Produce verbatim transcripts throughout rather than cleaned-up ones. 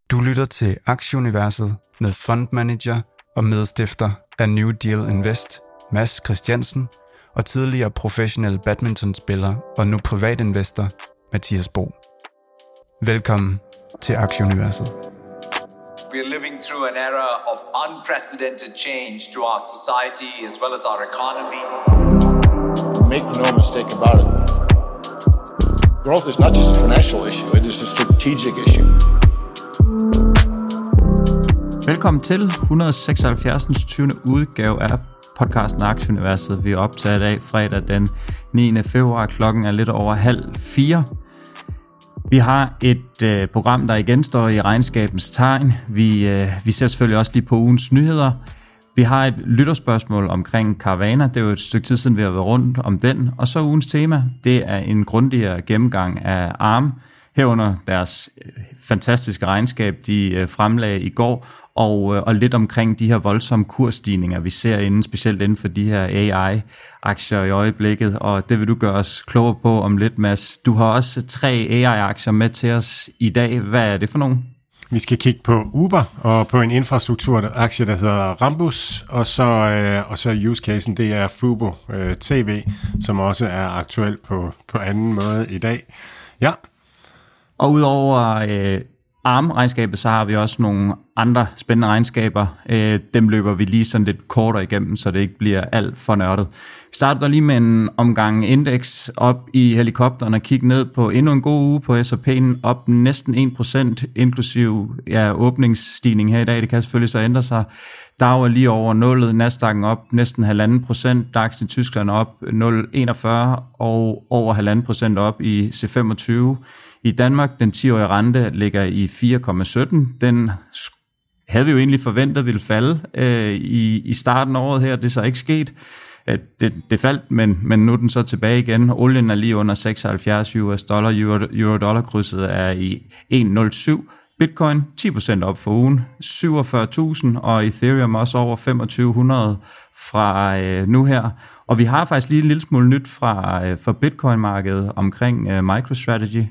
Du lytter til Aktieuniverset med fondmanager og medstifter af New Deal Invest, Mads Christiansen, og tidligere professionel badmintonspiller og nu privatinvestor, Mathias Bo. Velkommen til Aktieuniverset. We are living through an era of unprecedented change to our society as well as our economy. Make no mistake about it. Growth is not just a financial issue, it is a strategic issue. Velkommen til et hundrede og seksoghalvfjerds. tyvende udgave af podcasten Aktieuniverset. Vi er optaget af fredag den niende februar. Klokken er lidt over halv fire. Vi har et øh, program, der igen står i regnskabens tegn. Vi, øh, vi ser selvfølgelig også lige på ugens nyheder. Vi har et lytterspørgsmål omkring Carvana. Det er jo et stykke tid siden, vi har været rundt om den. Og så ugens tema, det er en grundigere gennemgang af Arm, herunder deres fantastiske regnskab, de fremlagde i går, og, og lidt omkring de her voldsomme kursstigninger, vi ser inden, specielt inden for de her A I-aktier i øjeblikket, og det vil du gøre os klogere på om lidt, Mads. Du har også tre A I-aktier med til os i dag. Hvad er det for nogen? Vi skal kigge på Uber og på en infrastrukturaktie, der hedder Rambus, og så, øh, og så use casen, det er Fubo øh, T V, som også er aktuel på, på anden måde i dag. Ja. Og udover øh, Arm-regnskabet, så har vi også nogle andre spændende regnskaber. Øh, dem løber vi lige sådan lidt kortere igennem, så det ikke bliver alt for nørdet. Vi starter lige med en omgang indeks op i helikopteren og kigge ned på endnu en god uge på S og P'en, op næsten en procent, inklusiv ja, åbningsstigning her i dag. Det kan selvfølgelig så ændre sig. Dow er lige over nullet, Nasdaq'en op næsten halvanden procent, DAX i Tyskland op nul komma enogfyrre og over halvanden procent op i C femogtyve. I Danmark, den ti-årige rente ligger i fire komma sytten. Den havde vi jo egentlig forventet ville falde øh, i, i starten af året her. Det er så ikke sket. Det, det faldt, men, men nu er den så tilbage igen. Olien er lige under seksoghalvfjerds U S dollar. Euro, Euro-dollar-krydset er i en komma nul syv. Bitcoin ti procent op for ugen, syvogfyrre tusind, og Ethereum også over femogtyve hundrede fra øh, nu her. Og vi har faktisk lige en lille smule nyt fra, øh, fra Bitcoin-markedet omkring øh, MicroStrategy.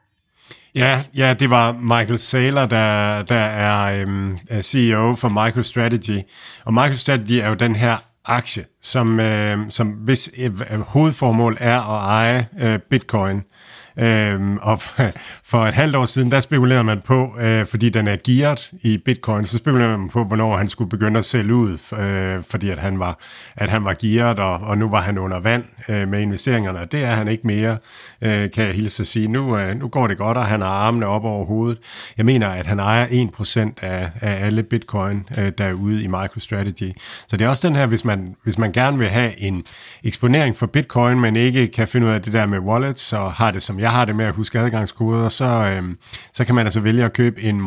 Ja, ja, det var Michael Saylor, der, der er øhm, C E O for MicroStrategy. Og MicroStrategy er jo den her aktie, som, øh, som hvis øh, hovedformål er at eje øh, Bitcoin. Øhm, og for et halvt år siden, der spekulerede man på, øh, fordi den er gearet i Bitcoin, så spekulerede man på, hvornår han skulle begynde at sælge ud, øh, fordi at han var, at han var gearet, og, og nu var han under vand øh, med investeringerne, og det er han ikke mere, øh, kan jeg hilse at sige. Nu, øh, nu går det godt, og han har armene op over hovedet. Jeg mener, at han ejer en procent af, af alle Bitcoin, øh, der er ude i MicroStrategy. Så det er også den her, hvis man, hvis man gerne vil have en eksponering for Bitcoin, men ikke kan finde ud af det der med wallets, og har det som jeg har det med at huske adgangskoder, så, øh, så kan man altså vælge at købe en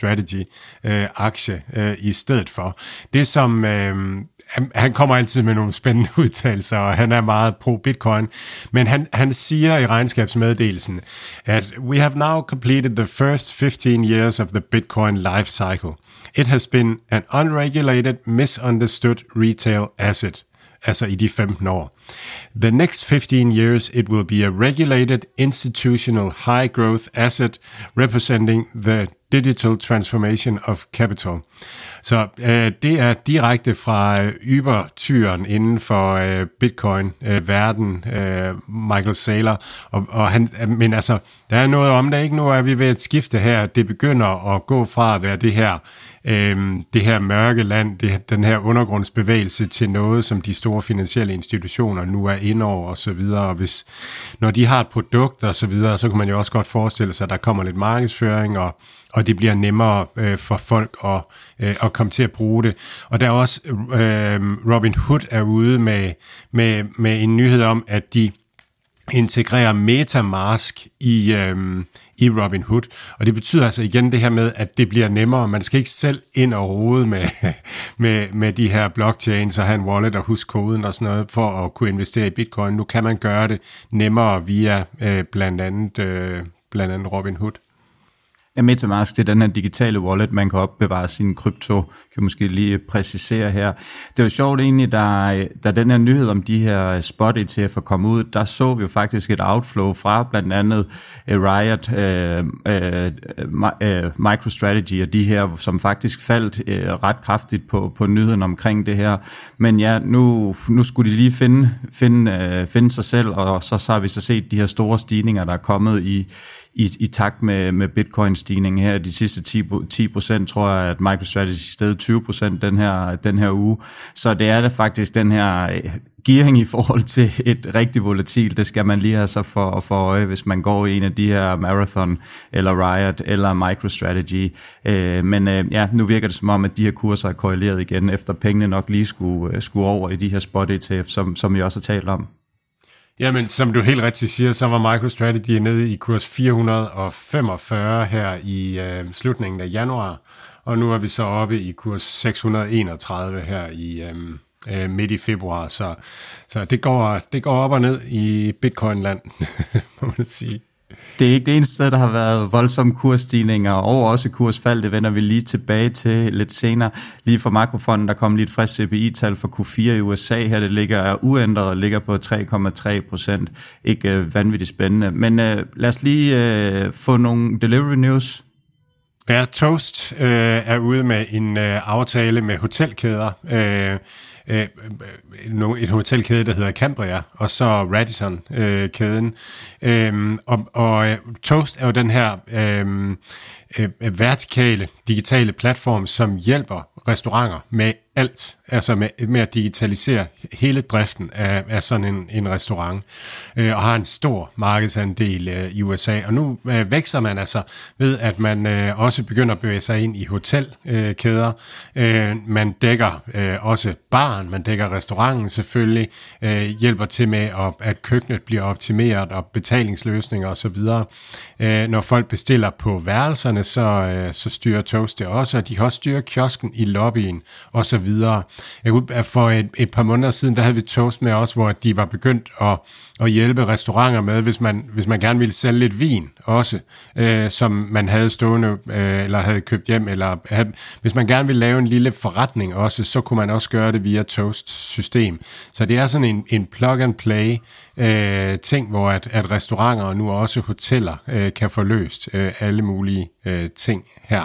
MicroStrategy-aktie øh, øh, i stedet for. Det som... Øh, han kommer altid med nogle spændende udtalelser, og han er meget pro-Bitcoin, men han, han siger i regnskabsmeddelelsen, at we have now completed the first fifteen years of the Bitcoin life cycle. It has been an unregulated, misunderstood retail asset. Altså i de femten år. The next fifteen years, it will be a regulated, institutional, high-growth asset representing the digital transformation of capital. Så øh, det er direkte fra øh, Uber-tyren inden for øh, Bitcoin-verden, øh, øh, Michael Saylor. Og, og han, men altså, der er noget om det, ikke? Nu er vi ved at skifte her. Det begynder at gå fra at være det her, øh, det her mørke land, det, den her undergrundsbevægelse til noget, som de store finansielle institutioner nu er inde over og så videre. Og hvis, når de har et produkt og så videre, så kan man jo også godt forestille sig, at der kommer lidt markedsføring, og og det bliver nemmere øh, for folk at, øh, at komme til at bruge det. Og der er også, øh, Robinhood er ude med, med, med en nyhed om, at de integrerer MetaMask i, øh, i Robinhood. Og det betyder altså igen det her med, at det bliver nemmere. Man skal ikke selv ind og rode med, med, med de her blockchains og have en wallet og huske koden og sådan noget for at kunne investere i Bitcoin. Nu kan man gøre det nemmere via øh, blandt andet, øh, blandt andet Robinhood. Ja, MetaMask, det er den her digitale wallet, man kan opbevare sin krypto, kan måske lige præcisere her. Det er jo sjovt egentlig, da, da den her nyhed om de her spot E T F'er kom ud, der så vi jo faktisk et outflow fra blandt andet uh, Riot, uh, uh, uh, MicroStrategy og de her, som faktisk faldt uh, ret kraftigt på, på nyheden omkring det her. Men ja, nu, nu skulle de lige finde, finde, uh, finde sig selv, og så, så har vi så set de her store stigninger, der er kommet i I, i takt med, med bitcoin-stigningen her. De sidste ti procent tror jeg, at MicroStrategy steg tyve procent den her, den her uge. Så det er da faktisk den her gearing i forhold til et rigtig volatil. Det skal man lige have sig for, for øje, hvis man går i en af de her Marathon, eller Riot, eller MicroStrategy. Øh, men øh, ja, nu virker det som om, at de her kurser er korreleret igen, efter pengene nok lige skulle, skulle over i de her spot E T F, som, som vi også har talt om. Jamen, som du helt rigtigt siger, så var MicroStrategy nede i kurs fire hundrede femogfyrre her i øh, slutningen af januar, og nu er vi så oppe i kurs seks hundrede enogtredive her i øh, øh, midt i februar, så, så det, går, det går op og ned i Bitcoin-land, må man sige. Det er ikke det eneste sted, der har været voldsomme kursstigninger, og også kursfald, det vender vi lige tilbage til lidt senere. Lige for Makrofonden, der kom lige et frisk C P I-tal for Q fire i U S A her, det ligger uændret og ligger på tre komma tre procent. Ikke øh, vanvittigt spændende, men øh, lad os lige øh, få nogle delivery news. Ja, Toast øh, er ude med en øh, aftale med hotelkæder. Øh, øh, et hotelkæde, der hedder Cambria, og så Radisson-kæden. Øh, og og Toast er jo den her øh, øh, vertikale digitale platform, som hjælper restauranter med alt, altså med, med at digitalisere hele driften af, af sådan en, en restaurant, øh, og har en stor markedsandel øh, i U S A. Og nu øh, vækster man altså ved, at man øh, også begynder at bevæge sig ind i hotelkæder. Øh, man dækker øh, også baren, man dækker restauranten selvfølgelig, øh, hjælper til med, at, at køkkenet bliver optimeret, og betalingsløsninger osv. Øh, når folk bestiller på værelserne, så, øh, så styrer Toast det også, og de kan også styre kiosken i lobbyen og så videre. For et, et par måneder siden, der havde vi Toast med også, hvor de var begyndt at, at hjælpe restauranter med, hvis man, hvis man gerne ville sælge lidt vin også, øh, som man havde stående, øh, eller havde købt hjem, eller havde, hvis man gerne ville lave en lille forretning også, så kunne man også gøre det via Toast-system. Så det er sådan en, en plug-and-play øh, ting, hvor at, at restauranter og nu også hoteller øh, kan få løst øh, alle mulige øh, ting her.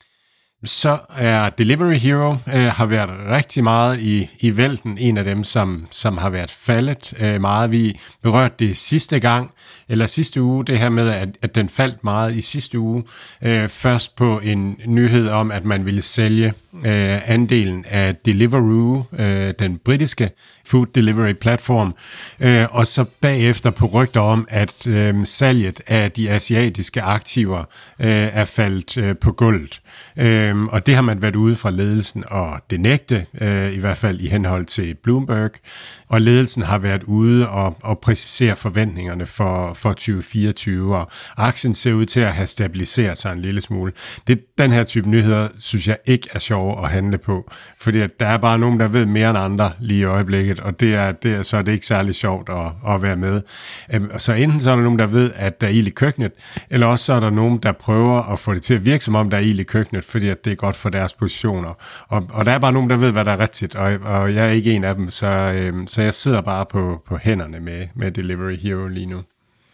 Så er Delivery Hero øh, har været rigtig meget i, i vælten, en af dem, som, som har været faldet øh, meget. Vi berørte det sidste gang, eller sidste uge, det her med, at, at den faldt meget i sidste uge. Øh, først på en nyhed om, at man ville sælge øh, andelen af Deliveroo, øh, den britiske food delivery platform, øh, og så bagefter på rygter om, at øh, salget af de asiatiske aktiver øh, er faldet øh, på gulvet. Øh, og det har man været ude fra ledelsen og det nægte, øh, i hvert fald i henhold til Bloomberg, og ledelsen har været ude og, og præcisere forventningerne for, for tyve fireogtyve, og aktien ser ud til at have stabiliseret sig en lille smule. Det, den her type nyheder, synes jeg ikke er sjov at handle på, fordi der er bare nogen, der ved mere end andre lige i øjeblikket, og det er, det er, så er det ikke særlig sjovt at, at være med. Så enten så er der nogen, der ved, at der er ild i køkkenet, eller også så er der nogen, der prøver at få det til at virke, som om der er ild i køkkenet, fordi at det er godt for deres positioner. Og, og der er bare nogen, der ved, hvad der er rigtigt, og, og jeg er ikke en af dem, så, øhm, så jeg sidder bare på, på hænderne med, med Delivery Hero lige nu.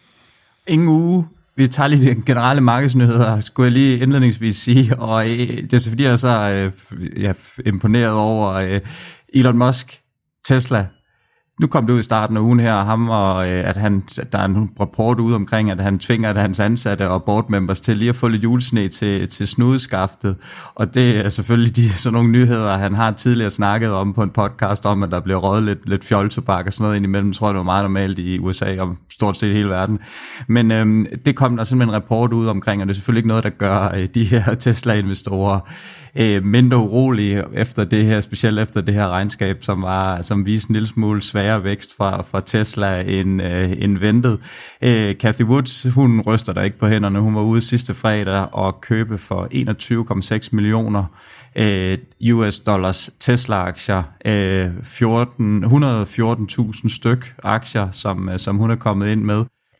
Ingen uge. Vi tager lige de generelle markedsnyheder, skulle jeg lige indledningsvis sige, og det er så fordi, jeg er så øh, jeg er imponeret over øh, Elon Musk, Tesla. Nu kom det ud i starten af ugen her, ham og øh, at han, der er en rapport ude omkring, at han tvinger at hans ansatte og board members til lige at få lidt julesne til, til snudeskaftet. Og det er selvfølgelig de, sådan nogle nyheder, han har tidligere snakket om på en podcast om, at der bliver røget lidt, lidt fjoltobak og sådan noget indimellem. Jeg tror, det var meget normalt i U S A og stort set hele verden. Men øhm, det kom der simpelthen en rapport ud omkring, og det er selvfølgelig ikke noget, der gør øh, de her Tesla-investorer øh, mindre urolige efter det her, specielt efter det her regnskab, som var som viste en lille smule sværere vækst fra, fra Tesla end, øh, end ventet. Øh, Cathie Woods, hun ryster der ikke på hænderne. Hun var ude sidste fredag og købe for enogtyve komma seks millioner øh, U S dollars Tesla-aktier, øh, et hundrede og fjorten tusind styk aktier, som, som hun er kommet ind med.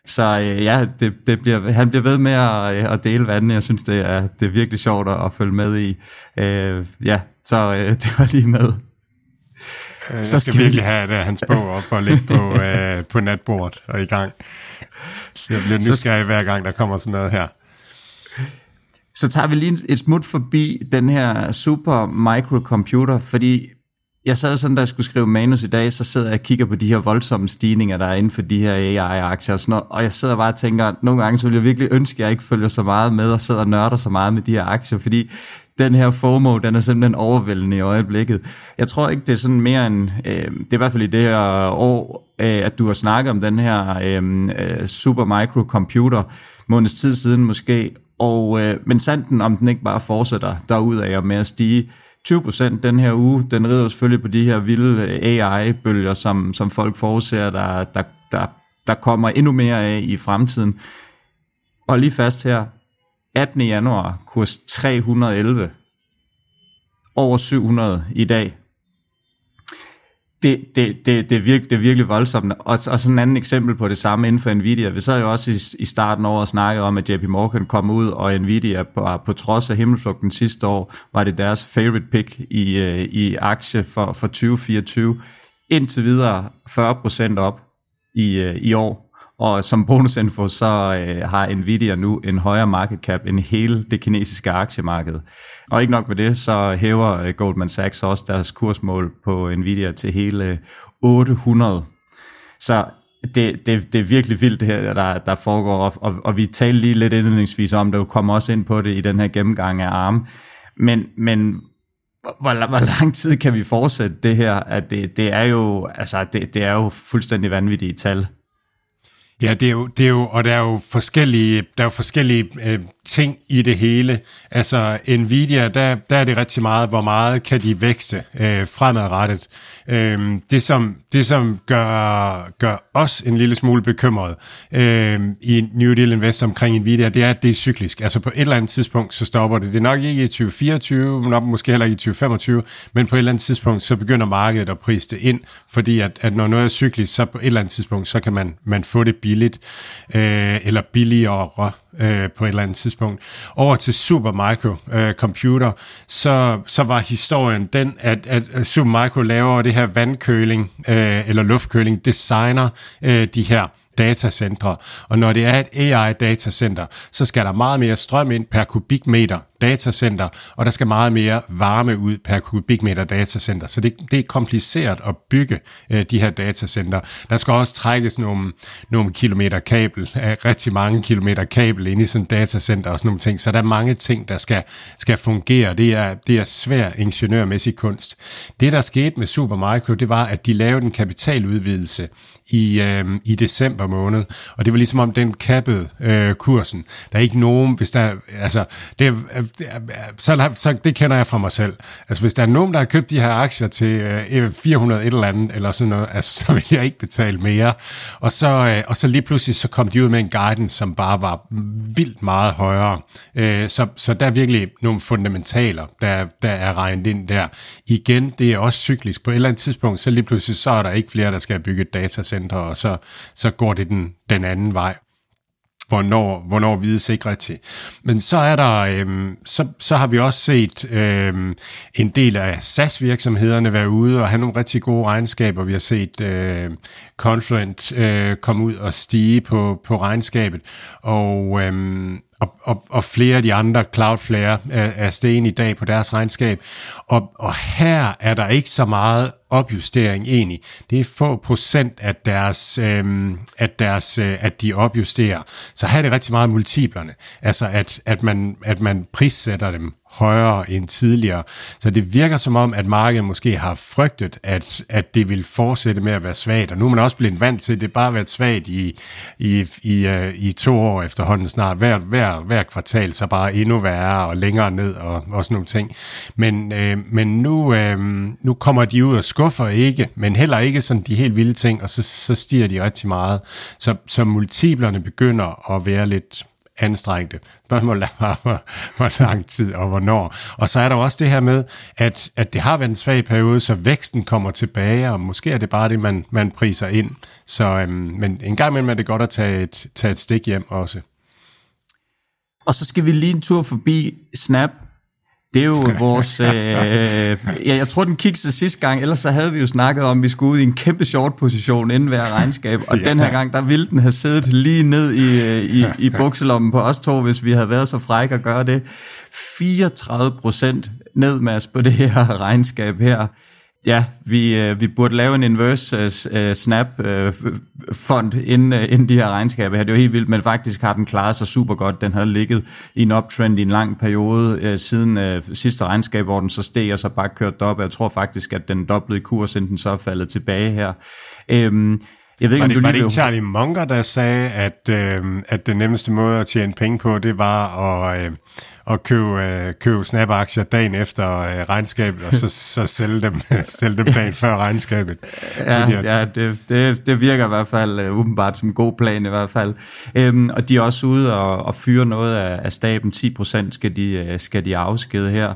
Så øh, ja, det, det bliver, han bliver ved med at, at dele vandene. Jeg synes, det er, det er virkelig sjovt at følge med i. Øh, ja, så øh, det var lige med. Jeg så skal, skal virkelig have det, hans bog op og ligge på, øh, på natbordet og i gang. Jeg bliver nysgerrig hver gang, der kommer sådan noget her. Så tager vi lige et smut forbi den her super microcomputer, fordi jeg sad sådan, da jeg skulle skrive manus i dag, så sidder jeg og kigger på de her voldsomme stigninger, der er inden for de her A I-aktier og sådan noget, og jeg sidder bare og tænker, at nogle gange så vil jeg virkelig ønske, at jeg ikke følger så meget med og sidder og nørder så meget med de her aktier, fordi den her FOMO, den er simpelthen overvældende i øjeblikket. Jeg tror ikke, det er sådan mere end, øh, det er i hvert fald i det her år, øh, at du har snakket om den her øh, super microcomputer, måneds tid siden måske, og, øh, men sanden, om den ikke bare fortsætter derudad og med at stige tyve procent den her uge, den rider selvfølgelig på de her vilde A I-bølger, som, som folk forudser, der, der, der, der kommer endnu mere af i fremtiden. Og lige fast her, attende januar, kurs tre hundrede og elleve, over syv hundrede i dag. Det, det, det, det, er, virkelig, det er virkelig voldsomt. Og, og sådan en anden eksempel på det samme inden for Nvidia. Vi sad jo også i, i starten af året og snakkede om, at J P Morgan kom ud, og Nvidia på, på trods af himmelflugten sidste år, var det deres favorite pick i, i aktie for, for tyve fireogtyve. Indtil videre fyrre procent op i, i år. Og som bonusinfo, så øh, har Nvidia nu en højere market cap end hele det kinesiske aktiemarked. Og ikke nok med det, så hæver øh, Goldman Sachs også deres kursmål på Nvidia til hele otte hundrede. Så det, det, det er virkelig vildt det her, der, der foregår. Og, og, og vi talte lige lidt indledningsvis om det, og kommer også ind på det i den her gennemgang af A R M. Men, men hvor, hvor lang tid kan vi fortsætte det her? At det, det, er jo, altså, det, det er jo fuldstændig vanvittige tal. Ja, det er jo, det er jo, og der er jo forskellige, der er jo forskellige øh, ting i det hele. Altså Nvidia, der, der er det rigtig meget, hvor meget kan de vækste øh, fremadrettet. Øh, det som, det som gør, gør os en lille smule bekymret øh, i New Deal Invest omkring Nvidia, det er, at det er cyklisk. Altså på et eller andet tidspunkt, så stopper det. Det er nok ikke i tyve fireogtyve, nok måske heller ikke i tyve femogtyve, men på et eller andet tidspunkt, så begynder markedet at prise det ind, fordi at, at når noget er cyklisk, så på et eller andet tidspunkt, så kan man, man få det billigt, øh, eller billigere øh, på et eller andet tidspunkt. Over til Supermicro øh, Computer, så, så var historien den, at, at Supermicro laver det her vandkøling, øh, eller luftkøling, designer øh, de her datacentre, og når det er et A I-datacenter, så skal der meget mere strøm ind per kubikmeter datacenter, og der skal meget mere varme ud per kubikmeter datacenter, så det, det er kompliceret at bygge øh, de her datacenter. Der skal også trækkes nogle, nogle kilometer kabel, øh, rigtig mange kilometer kabel ind i sådan et datacenter og sådan nogle ting, så der er mange ting, der skal, skal fungere. Det er, det er svær ingeniørmæssig kunst. Det, der skete med Supermicro, det var, at de lavede en kapitaludvidelse i, øh, i december måned, og det var ligesom om den kappede øh, kursen. Der er ikke nogen, hvis der, altså, det, øh, så, så det kender jeg fra mig selv. Altså, hvis der er nogen, der har købt de her aktier til øh, fire hundrede et eller andet, eller sådan noget, altså, så vil jeg ikke betale mere. Og så, øh, og så lige pludselig, så kom de ud med en guidance, som bare var vildt meget højere. Øh, så, så der er virkelig nogle fundamentaler, der, der er regnet ind der. Igen, det er også cyklisk. På et eller andet tidspunkt, så lige pludselig, så er der ikke flere, der skal bygge et datacenter, og så, så går det den, den anden vej. Hvornår, hvornår vides ikke rigtigt. Men så er der, øhm, så, så har vi også set øhm, en del af SaaS-virksomhederne være ude og have nogle rigtig gode regnskaber. Vi har set øh, Confluent øh, komme ud og stige på, på regnskabet, og øhm, Og, og, og flere af de andre, Cloudflare, er, er stegen i dag på deres regnskab. Og, og her er der ikke så meget opjustering egentlig. Det er få procent af deres, øhm, at, deres øh, at de opjusterer. Så her er det rigtig meget multiplerne. Altså at, at, man, at man prissætter dem højere end tidligere. Så det virker som om, at markedet måske har frygtet, at, at det vil fortsætte med at være svagt. Og nu er man også blevet vant til, at det bare har været svagt i, i, i, uh, i to år efterhånden snart. Hver, hver, hver kvartal så bare endnu værre og længere ned og, og sådan nogle ting. Men, øh, men nu, øh, nu kommer de ud og skuffer ikke, men heller ikke sådan de helt vilde ting, og så, så stiger de rigtig meget. Så, så multiplerne begynder at være lidt anstrengte. Spørgsmålet er bare, hvor, hvor lang tid og hvornår. Og så er der også det her med, at, at det har været en svag periode, så væksten kommer tilbage, og måske er det bare det, man, man priser ind. Så, øhm, men en gang imellem er det godt at tage et, tage et stik hjem også. Og så skal vi lige en tur forbi Snap. Det er jo vores... Øh, ja, jeg tror, den kiksede sidste gang, ellers så havde vi jo snakket om, at vi skulle ud i en kæmpe short-position inden hver regnskab, og ja. Den her gang, der ville den have siddet lige ned i, i, i bukselommen på os to, hvis vi havde været så frække at gøre det. fireogtredive procent ned, Mads, på det her regnskab her. Ja, vi, vi burde lave en inverse uh, snap uh, fond inden, uh, inden de her regnskaber her. Det er jo helt vildt, men faktisk har den klaret sig super godt. Den har ligget i en uptrend i en lang periode uh, siden uh, sidste regnskab, hvor den så steg og så bare kørte op. Jeg tror faktisk, at den doblede kurs, inden den så er faldet tilbage her. Um, Jeg ved ikke, var det, om du var lige det ikke Charlie Munger, der sagde, at, øh, at den nemmeste måde at tjene penge på, det var at, øh, at købe, øh, købe Snap-aktier dagen efter øh, regnskabet, og så, så sælge dem, sælge dem dagen før regnskabet. Ja, de har... ja det, det, det virker i hvert fald uh, åbenbart som en god plan i hvert fald. Um, og de er også ude og, og fyre noget af, af staben. ti procent skal de, uh, skal de afskede her.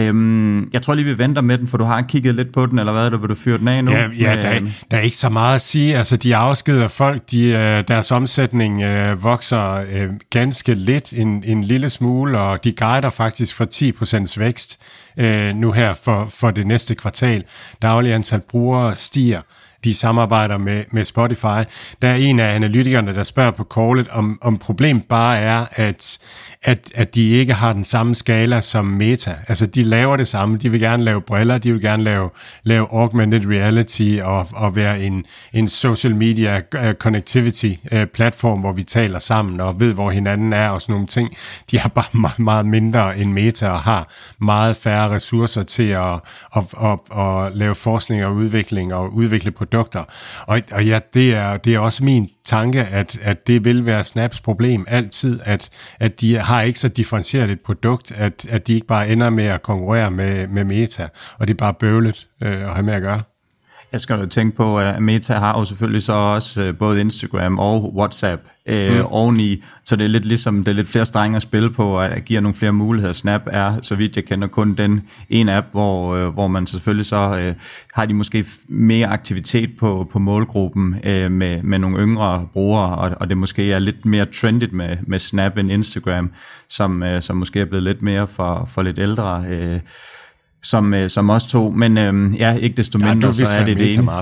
Um, jeg tror lige, vi venter med den, for du har kigget lidt på den, eller hvad er det, vil du fyre den af nu? Ja, ja der, er, der er ikke så meget at sige. Altså, de afskeder folk, de, deres omsætning øh, vokser øh, ganske lidt, en, en lille smule, og de guider faktisk for ti procent vækst øh, nu her for, for det næste kvartal. Daglig antal brugere stiger. De samarbejder med, med Spotify. Der er en af analytikerne, der spørger på callet, om, om problemet bare er, at, at, at de ikke har den samme skala som Meta. Altså, de laver det samme. De vil gerne lave briller, de vil gerne lave, lave augmented reality og, og være en, en social media connectivity platform, hvor vi taler sammen og ved, hvor hinanden er og sådan nogle ting. De har bare meget, meget mindre end Meta og har meget færre ressourcer til at, at, at, at lave forskning og udvikling og udvikle produkter. Og, og ja, det er, det er også min tanke, at, at det vil være Snaps problem altid, at, at de har ikke så differentieret et produkt, at, at de ikke bare ender med at konkurrere med, med Meta, og det er bare bøvlet øh, at have med at gøre. Jeg skal jo tænke på, at Meta har jo selvfølgelig så også både Instagram og WhatsApp øh, mm. oveni, så det er lidt ligesom, det er lidt flere strenge at spille på, og at giver nogle flere muligheder. Snap er, så vidt jeg kender, kun den ene app, hvor, øh, hvor man selvfølgelig så øh, har de måske mere aktivitet på, på målgruppen øh, med, med nogle yngre brugere, og, og det måske er lidt mere trendigt med, med Snap end Instagram, som, øh, som måske er blevet lidt mere for, for lidt ældre øh, Som, øh, som os to, men øh, ja, ikke desto mindre, ja, så er det det ene.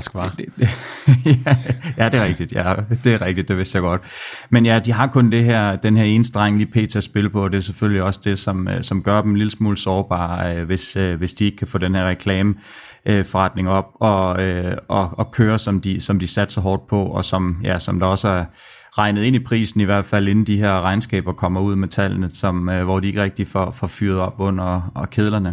ja, ja, det er rigtigt, ja, det er rigtigt, det vidste jeg godt. Men ja, de har kun det her, den her ene streng lige pt. At spille på, og det er selvfølgelig også det, som, som gør dem en lille smule sårbare, øh, hvis, øh, hvis de ikke kan få den her reklame øh, forretning op, og, øh, og, og køre, som de, som de satser hårdt på, og som, ja, som der også er regnet ind i prisen, i hvert fald inden de her regnskaber kommer ud med tallene, som, øh, hvor de ikke rigtig får, får fyret op under og kedlerne.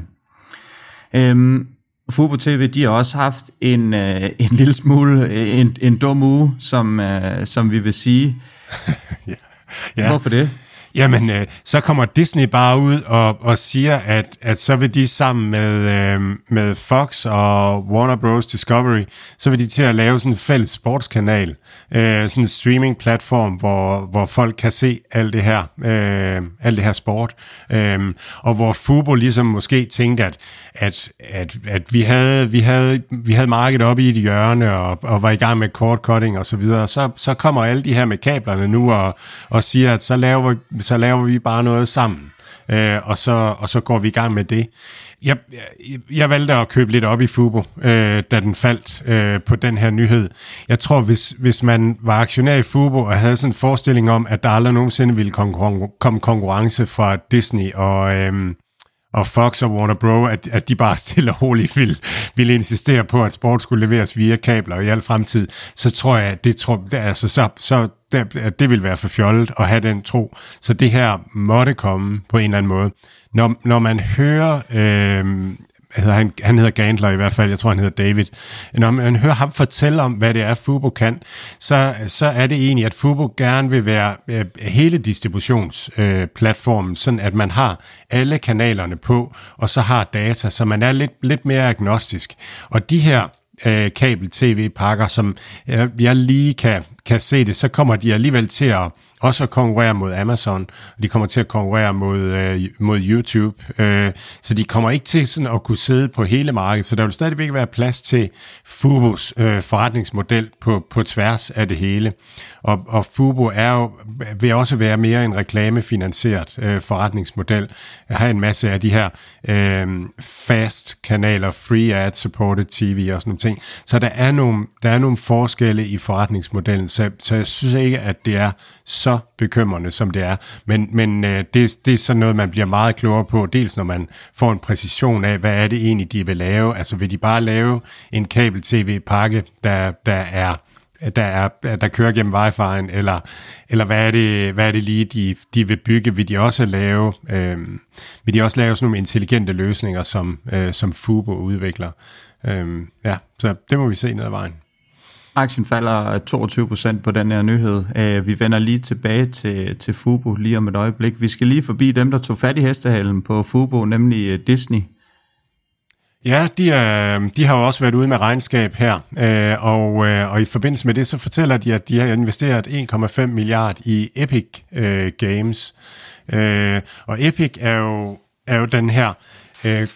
Øhm, Fubo T V, de har også haft en, øh, en lille smule, en, en dum uge, som, øh, som vi vil sige. ja. Ja. Hvorfor det? Jamen, øh, så kommer Disney bare ud og, og siger, at, at så vil de sammen med, øh, med Fox og Warner Bros. Discovery, så vil de til at lave sådan en fælles sportskanal, øh, sådan en streaming-platform, hvor, hvor folk kan se alt det her, øh, alt det her sport, øh, og hvor Fubo ligesom måske tænkte, at, at, at, at vi, havde, vi, havde, vi havde markedet oppe i et hjørne, og, og var i gang med cord-cutting og så videre, så, så kommer alle de her med kablerne nu og, og siger, at så laver så laver vi bare noget sammen, øh, og, så, og så går vi i gang med det. Jeg, jeg, jeg valgte at købe lidt op i Fubo, øh, da den faldt øh, på den her nyhed. Jeg tror, hvis, hvis man var aktionær i Fubo og havde sådan en forestilling om, at der aldrig nogensinde ville komme konkurrence fra Disney og... Øh, og Fox og Warner Bros., at, at de bare stille og roligt ville, ville insistere på, at sport skulle leveres via kabler i al fremtid, så tror jeg, at det, tror, det, altså, så, så, det, at det vil være for fjollet at have den tro. Så det her måtte komme på en eller anden måde. Når, når man hører... Øh, Han, han hedder Gandler i hvert fald, jeg tror han hedder David. Når man hører ham fortælle om, hvad det er Fubo kan, så, så er det egentlig, at Fubo gerne vil være øh, hele distributionsplatformen, øh, sådan at man har alle kanalerne på, og så har data, så man er lidt, lidt mere agnostisk. Og de her øh, kabel-tv-pakker, som øh, jeg lige kan, kan se det, så kommer de alligevel til at også at konkurrere mod Amazon, og de kommer til at konkurrere mod, øh, mod YouTube, øh, så de kommer ikke til sådan at kunne sidde på hele markedet, så der vil stadigvæk være plads til Fubos øh, forretningsmodel på, på tværs af det hele, og, og Fubo er jo, vil også være mere en reklamefinansieret øh, forretningsmodel. Jeg har en masse af de her øh, fast kanaler, free ad supported T V og sådan nogle ting, så der er nogle, der er nogle forskelle i forretningsmodellen, så, så jeg synes ikke, at det er så bekymrende, som det er. Men, men øh, det, det er sådan noget, man bliver meget klogere på, dels når man får en præcision af, hvad er det egentlig, de vil lave. Altså vil de bare lave en kabel-tv-pakke, der, der er der, er, der kører gennem wifi'en, eller, eller hvad, er det, hvad er det lige, de, de vil bygge? Vil de også lave, øh, vil de også lave sådan nogle intelligente løsninger, som, øh, som Fubo udvikler? Øh, ja, så det må vi se ned ad vejen. Aktien falder toogtyve procent på den her nyhed. Vi vender lige tilbage til, til Fubo lige om et øjeblik. Vi skal lige forbi dem, der tog fat i hestehalen på Fubo, nemlig Disney. Ja, de, er, de har jo også været ude med regnskab her, og, og i forbindelse med det, så fortæller de, at de har investeret en komma fem milliard i Epic Games. Og Epic er jo, er jo den her øh,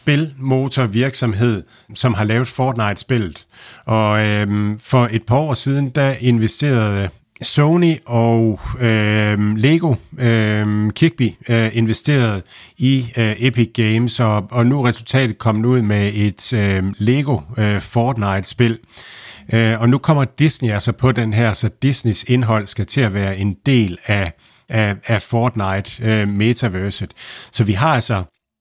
spilmotorvirksomhed, som har lavet Fortnite-spillet. Og øh, for et par år siden, der investerede Sony og øh, Lego, øh, Kirkby, øh, investerede i øh, Epic Games, og, og nu er resultatet kommet ud med et øh, Lego øh, Fortnite-spil. Øh, og nu kommer Disney altså på den her, så Disneys indhold skal til at være en del af, af, af Fortnite øh, metaverset. Så vi har altså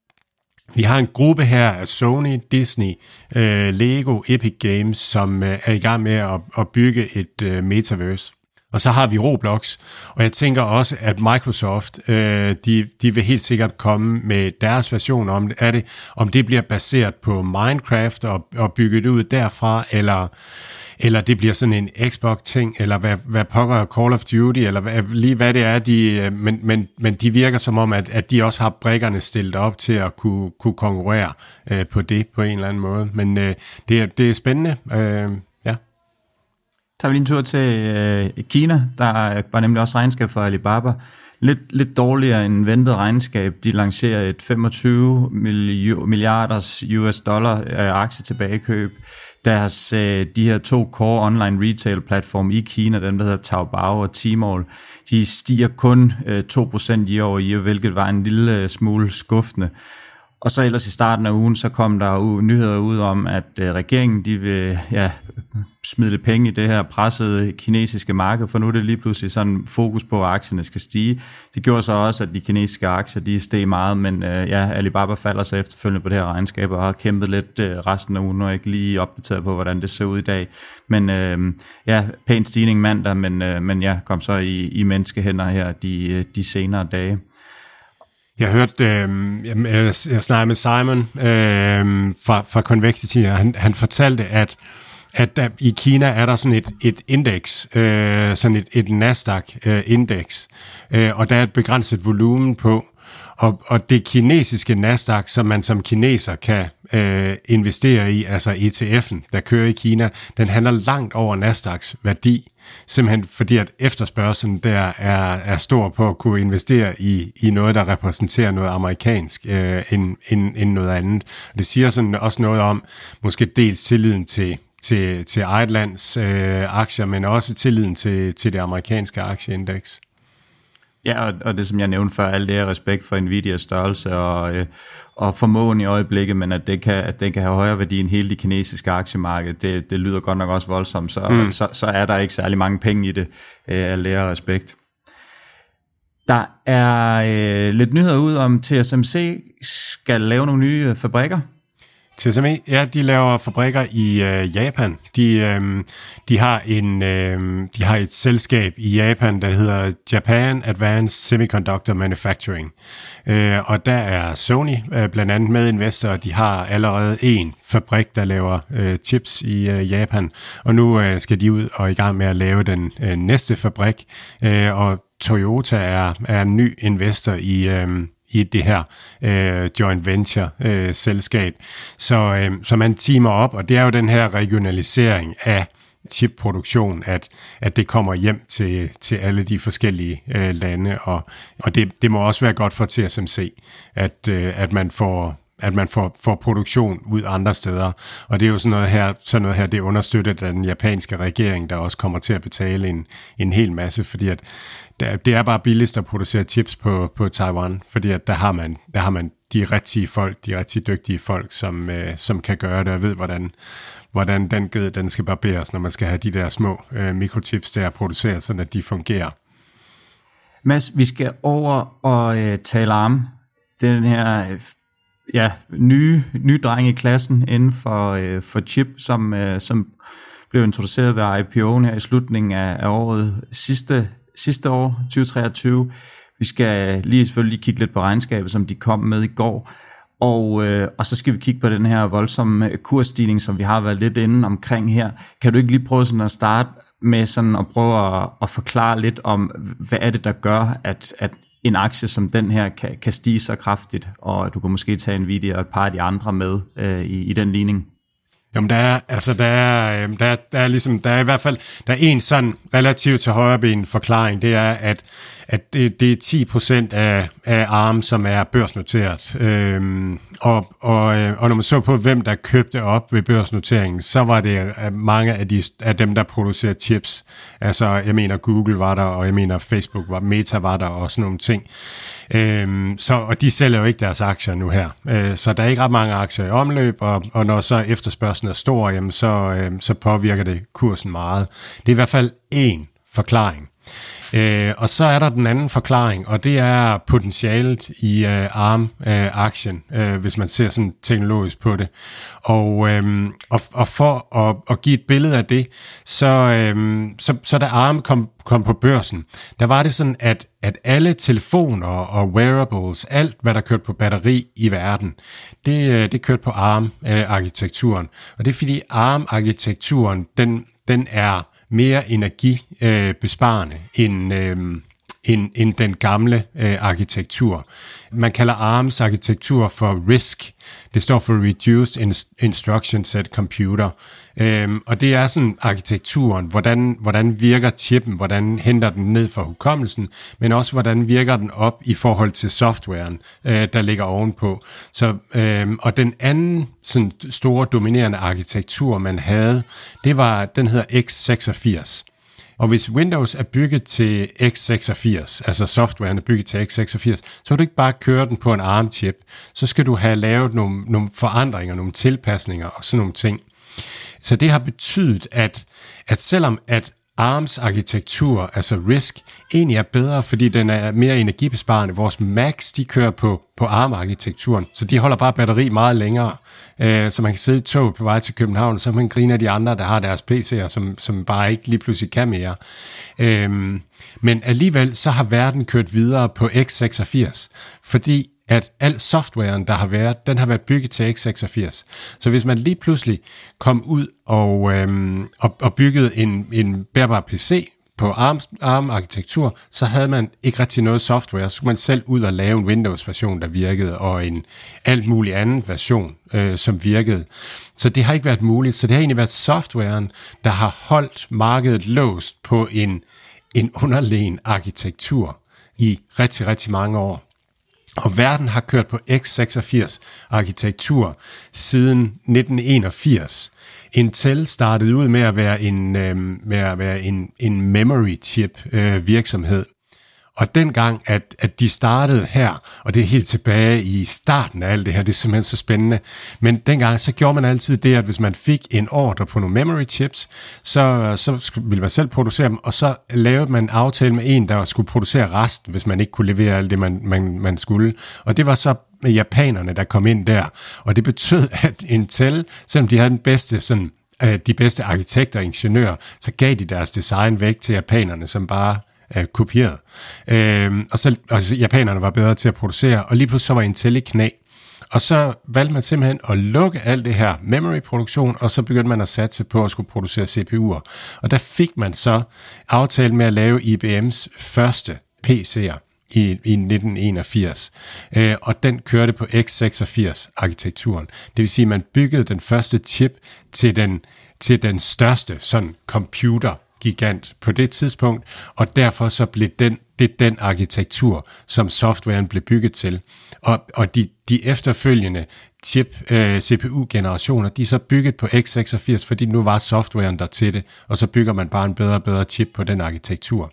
Vi har en gruppe her af Sony, Disney, øh, Lego, Epic Games, som øh, er i gang med at, at bygge et øh, metaverse. Og så har vi Roblox, og jeg tænker også, at Microsoft, øh, de, de vil helt sikkert komme med deres version om det, det, om det bliver baseret på Minecraft og, og bygget ud derfra, eller, eller det bliver sådan en Xbox-ting, eller hvad, hvad pokker Call of Duty, eller hvad, lige hvad det er, de, men, men, men de virker som om, at, at de også har brikkerne stillet op til at kunne, kunne konkurrere øh, på det på en eller anden måde. Men øh, det, er, det er spændende, øh, ja. Tager vi lige en tur til øh, Kina, der var nemlig også regnskab for Alibaba. Lidt, lidt dårligere end ventet regnskab. De lancerer et femogtyve milliarders U S dollar øh, aktietilbagekøb. Deres, øh, de her to core online retail platform i Kina, dem der hedder Taobao og Tmall, de stiger kun øh, to procent i år i, hvilket var en lille smule skuffende. Og så ellers i starten af ugen, så kom der jo nyheder ud om, at øh, regeringen de vil ja, smide lidt penge i det her pressede kinesiske marked, for nu er det lige pludselig sådan fokus på, at aktierne skal stige. Det gjorde så også, at de kinesiske aktier de steg meget, men øh, ja, Alibaba falder så efterfølgende på det her regnskab og har kæmpet lidt øh, resten af ugen, og ikke lige opdateret på, hvordan det ser ud i dag. Men øh, ja, pæn stigning mandag, men, øh, men ja, kom så i, i menneskehænder her de, de senere dage. Jeg hørte, øh, jeg, jeg snakkede med Simon øh, fra, fra Convexity, og han, han fortalte, at, at der, i Kina er der sådan et, et indeks, øh, sådan et, et Nasdaq-indeks, øh, og der er et begrænset volumen på, og, og det kinesiske Nasdaq, som man som kineser kan øh, investere i, altså E T F'en, der kører i Kina, den handler langt over Nasdaqs værdi, simpelthen fordi at efterspørgselen der er, er stor på at kunne investere i, i noget, der repræsenterer noget amerikansk øh, end, end, end noget andet. Det siger sådan også noget om måske dels tilliden til, til, til eget lands øh, aktier, men også tilliden til, til det amerikanske aktieindeks. Ja, og, og det som jeg nævnte før, alt det er respekt for Nvidias størrelse og, øh, og formåen i øjeblikket, men at det, kan, at det kan have højere værdi end hele det kinesiske aktiemarked, det, det lyder godt nok også voldsomt, så, mm. så, så er der ikke særlig mange penge i det, øh, alt det er respekt. Der er øh, lidt nyheder ud om T S M C skal lave nogle nye fabrikker. T S M C, ja, de laver fabrikker i øh, Japan. De, øh, de, har en, øh, de har et selskab i Japan, der hedder Japan Advanced Semiconductor Manufacturing. Øh, og der er Sony øh, blandt andet medinvestorer. De har allerede en fabrik, der laver øh, chips i øh, Japan. Og nu øh, skal de ud og i gang med at lave den øh, næste fabrik. Øh, og Toyota er, er en ny investor i øh, i det her øh, joint venture øh, selskab. Så, øh, så man teamer op, og det er jo den her regionalisering af, chipproduktion, at, at det kommer hjem til, til alle de forskellige øh, lande, og, og det, det må også være godt for T S M C, at, øh, at man får at man får, får produktion ud andre steder. Og det er jo sådan noget her, sådan noget her, det er understøttet af den japanske regering, der også kommer til at betale en, en hel masse, fordi at der, det er bare billigst at producere chips på, på Taiwan, fordi at der har man, der har man de rigtige folk, de rigtig dygtige folk, som, øh, som kan gøre det og ved, hvordan, hvordan den ged, den skal barberes, når man skal have de der små øh, mikrochips der produceret, sådan at de fungerer. Mads, vi skal over og øh, tale om den her øh, ja, nye, nye dreng i klassen inden for, øh, for chip, som, øh, som blev introduceret ved I P O'en her i slutningen af, af året sidste, sidste år, tyve treogtyve. Vi skal lige selvfølgelig kigge lidt på regnskabet, som de kom med i går, og, øh, og så skal vi kigge på den her voldsomme kursstigning, som vi har været lidt inde omkring her. Kan du ikke lige prøve sådan at starte med sådan at prøve at, at forklare lidt om, hvad er det, der gør, at, at en aktie som den her kan, kan stige så kraftigt, og du kan måske tage en video og et par af de andre med øh, i, i den ligning? Jamen, der er, altså, der er, der er, der er ligesom, der er i hvert fald, der er en sådan relativt til højreben forklaring, det er, at, at det, det er ti procent af, af A R M, som er børsnoteret. Øhm, og, og, og når man så på, hvem der købte op ved børsnoteringen, så var det mange af, de, af dem, der producerer chips. Altså, jeg mener, Google var der, og jeg mener, Facebook var, Meta var der, og sådan nogle ting. Øhm, så, og de sælger jo ikke deres aktier nu her. Øh, så der er ikke ret mange aktier i omløb, og, og når så efterspørgslen er stor, jamen så, øh, så påvirker det kursen meget. Det er i hvert fald én forklaring. Øh, og så er der den anden forklaring, og det er potentialet i øh, A R M-aktien, øh, øh, hvis man ser sådan teknologisk på det. Og, øh, og, og for at, at give et billede af det, så, øh, så, så da A R M kom, kom på børsen, der var det sådan, at, at alle telefoner og wearables, alt hvad der kørte på batteri i verden, det, det kørte på A R M-arkitekturen. Og det er fordi A R M-arkitekturen, den, den er mere energibesparende øh, end, øh, end, end den gamle øh, arkitektur. Man kalder A R M's arkitektur for RISC. Det står for Reduced Instruction Set Computer. Øhm, og det er sådan arkitekturen, hvordan, hvordan virker chippen, hvordan henter den ned fra hukommelsen, men også hvordan virker den op i forhold til softwaren, øh, der ligger ovenpå. Så, øhm, og den anden sådan store dominerende arkitektur, man havde, det var, den hedder x seksogfirs. Og hvis Windows er bygget til x seksogfirs, altså softwaren er bygget til x seksogfirs, så kan du ikke bare køre den på en A R M-chip. Så skal du have lavet nogle, nogle forandringer, nogle tilpasninger og sådan nogle ting. Så det har betydet, at, at selvom at A R M's arkitektur, altså RISC, egentlig er bedre, fordi den er mere energibesparende. Vores Macs, de kører på, på A R M-arkitekturen, så de holder bare batteri meget længere. Øh, så man kan sidde i tog på vej til København, og så man griner af de andre, der har deres P C'er, som, som bare ikke lige pludselig kan mere. Øh, men alligevel, så har verden kørt videre på x seksogfirs, fordi at al softwaren, der har været, den har været bygget til x seksogfirs. Så hvis man lige pludselig kom ud og, øhm, og, og byggede en, en bærbar P C på A R M-arkitektur, så havde man ikke rigtig noget software. Så skulle man selv ud og lave en Windows-version, der virkede, og en alt mulig anden version, øh, som virkede. Så det har ikke været muligt. Så det har egentlig været softwaren, der har holdt markedet låst på en, en underlegen arkitektur i rigtig, rigtig mange år. Og verden har kørt på x seksogfirs arkitektur siden nitten enogfirs. Intel startede ud med at være en, øh, med at være en, en memory chip øh, virksomhed. Og dengang, at, at de startede her, og det er helt tilbage i starten af alt det her, det er simpelthen så spændende, men dengang så gjorde man altid det, at hvis man fik en ordre på nogle memory chips, så, så ville man selv producere dem, og så lavede man en aftale med en, der skulle producere resten, hvis man ikke kunne levere alt det, man, man, man skulle. Og det var så japanerne, der kom ind der, og det betød, at Intel, selvom de havde den bedste sådan, de bedste arkitekter og ingeniører, så gav de deres design væk til japanerne, som bare kopieret. Øhm, og så altså, japanerne var bedre til at producere, og lige pludselig så var Intel i knæ. Og så valgte man simpelthen at lukke alt det her memory-produktion, og så begyndte man at satse på at skulle producere C P U'er. Og der fik man så aftalt med at lave I B M's første P C'er. i, i nitten enogfirs, øh, og den kørte på x seksogfirs-arkitekturen. Det vil sige, at man byggede den første chip til den, til den største sådan computergigant på det tidspunkt, og derfor så blev den, det den arkitektur, som softwaren blev bygget til. Og, og de, de efterfølgende chip, øh, C P U-generationer, de er så bygget på x seksogfirs, fordi nu var softwaren der til det, og så bygger man bare en bedre og bedre chip på den arkitektur.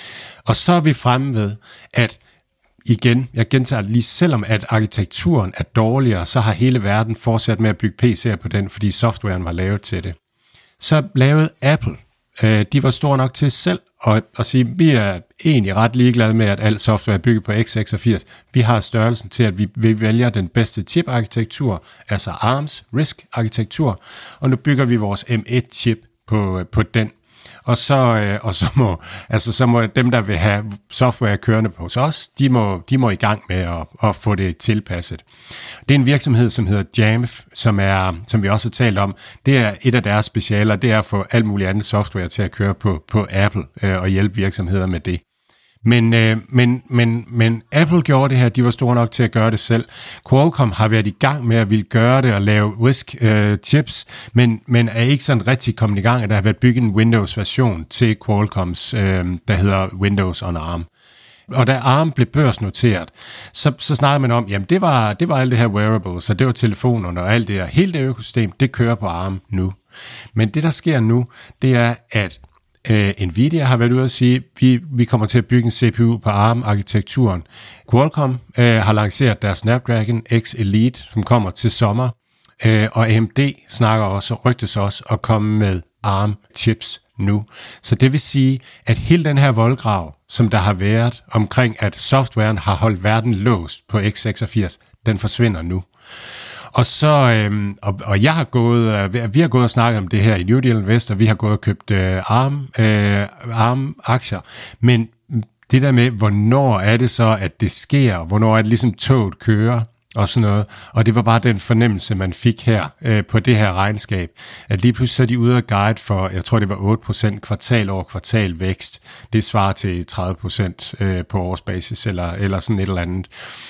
Og så er vi fremme ved, at igen, jeg gentager lige, selvom at arkitekturen er dårligere, så har hele verden fortsat med at bygge P C'er på den, fordi softwaren var lavet til det. Så lavede Apple, øh, de var store nok til selv at, at sige, vi er egentlig ret ligeglade med, at al software er bygget på x seksogfirs. Vi har størrelsen til, at vi, vi vælger den bedste chip-arkitektur, altså ARMS, RISC-arkitektur, og nu bygger vi vores M et chip på, på den. Og så, øh, og så må, altså så må dem, der vil have software kørende hos os, de må, de må i gang med at, at få det tilpasset. Det er en virksomhed, som hedder Jamf, som, er, som vi også har talt om. Det er et af deres specialer, det er at få alt muligt andet software til at køre på, på Apple øh, og hjælpe virksomheder med det. Men, øh, men, men, men Apple gjorde det her, de var store nok til at gøre det selv. Qualcomm har været i gang med at ville gøre det og lave RISC-chips, øh, men, men er ikke sådan rigtig kommet i gang, at der har været bygget en Windows-version til Qualcomms, øh, der hedder Windows on ARM. Og da ARM blev børsnoteret, så, så snakkede man om, jamen det var, det var alt det her wearables, og det var telefonerne og alt det her. Hele det økosystem, det kører på ARM nu. Men det, der sker nu, det er, at Uh, Nvidia har været ude at sige, at vi, vi kommer til at bygge en C P U på ARM-arkitekturen. Qualcomm uh, har lanceret deres Snapdragon X Elite, som kommer til sommer, uh, og A M D snakker også, rygtes også, at komme med ARM-chips nu. Så det vil sige, at hele den her voldgrav, som der har været omkring, at softwaren har holdt verden låst på x seksogfirs, den forsvinder nu. Og så øhm, og, og jeg har gået, øh, vi har gået og snakket om det her i New Deal Invest, og vi har gået og købt øh, ARM, øh, ARM-aktier. Men det der med, hvornår er det så, at det sker, hvornår er det ligesom toget kører og sådan noget. Og det var bare den fornemmelse, man fik her øh, på det her regnskab, at lige pludselig så er de ude at guide for, jeg tror det var otte procent kvartal over kvartal vækst. Det svarer til tredive procent øh, på årsbasis eller, eller sådan et eller andet.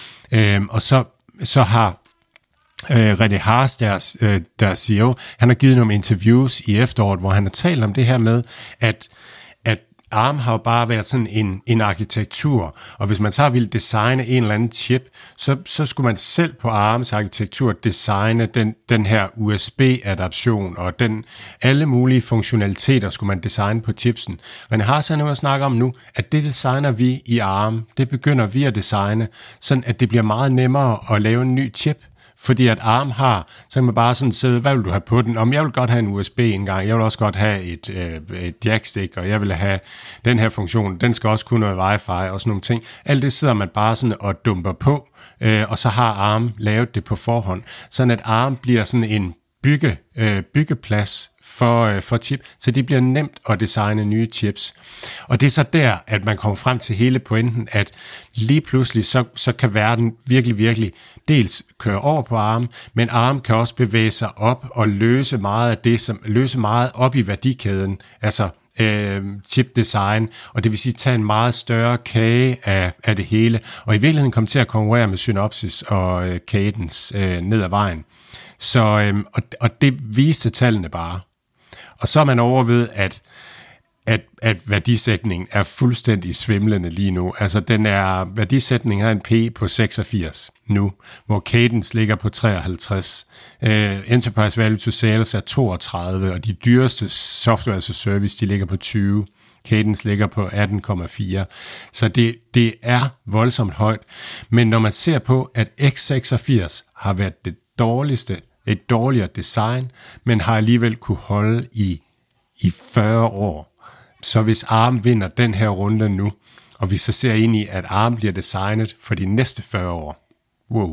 Øh, og så, så har Uh, René Haas, deres, uh, deres C E O, han har givet nogle interviews i efteråret, hvor han har talt om det her med, at, at ARM har jo bare været sådan en, en arkitektur, og hvis man så ville designe en eller anden chip, så, så skulle man selv på ARMs arkitektur designe den, den her U S B-adaption, og den, alle mulige funktionaliteter skulle man designe på chipsen. René Haas har nu snakket om nu, at det designer vi i ARM, det begynder vi at designe, sådan at det bliver meget nemmere at lave en ny chip. Fordi at ARM har, så kan man bare sådan sidde, hvad vil du have på den? Om jeg vil godt have en U S B engang, jeg vil også godt have et, øh, et jackstick, og jeg vil have den her funktion, den skal også kunne noget wifi og sådan nogle ting. Alt det sidder man bare sådan og dumper på, øh, og så har ARM lavet det på forhånd. Sådan at ARM bliver sådan en bygge, øh, byggeplads for, øh, for chip, så det bliver nemt at designe nye chips. Og det er så der, at man kommer frem til hele pointen, at lige pludselig, så, så kan verden virkelig, virkelig dels køre over på ARM, men ARM kan også bevæge sig op og løse meget af det, som løse meget op i værdikæden, altså øh, chip design, og det vil sige tage en meget større kage af, af det hele, og i virkeligheden komme til at konkurrere med Synopsys og øh, Cadence øh, ned ad vejen. Så, øh, og, og det viste tallene bare. Og så er man over ved, at, at, at værdisætningen er fuldstændig svimlende lige nu. Altså den er, værdisætningen har en P på seksogfirs nu, hvor Cadence ligger på treoghalvtreds. Uh, Enterprise Value to Sales er toogtredive, og de dyreste software as a service, de ligger på tyve. Cadence ligger på atten komma fire. Så det, det er voldsomt højt. Men når man ser på, at x seksogfirs har været det dårligste, et dårligere design, men har alligevel kunne holde i, i fyrre år. Så hvis ARM vinder den her runde nu, og vi så ser ind i, at ARM bliver designet for de næste fyrre år. Wow.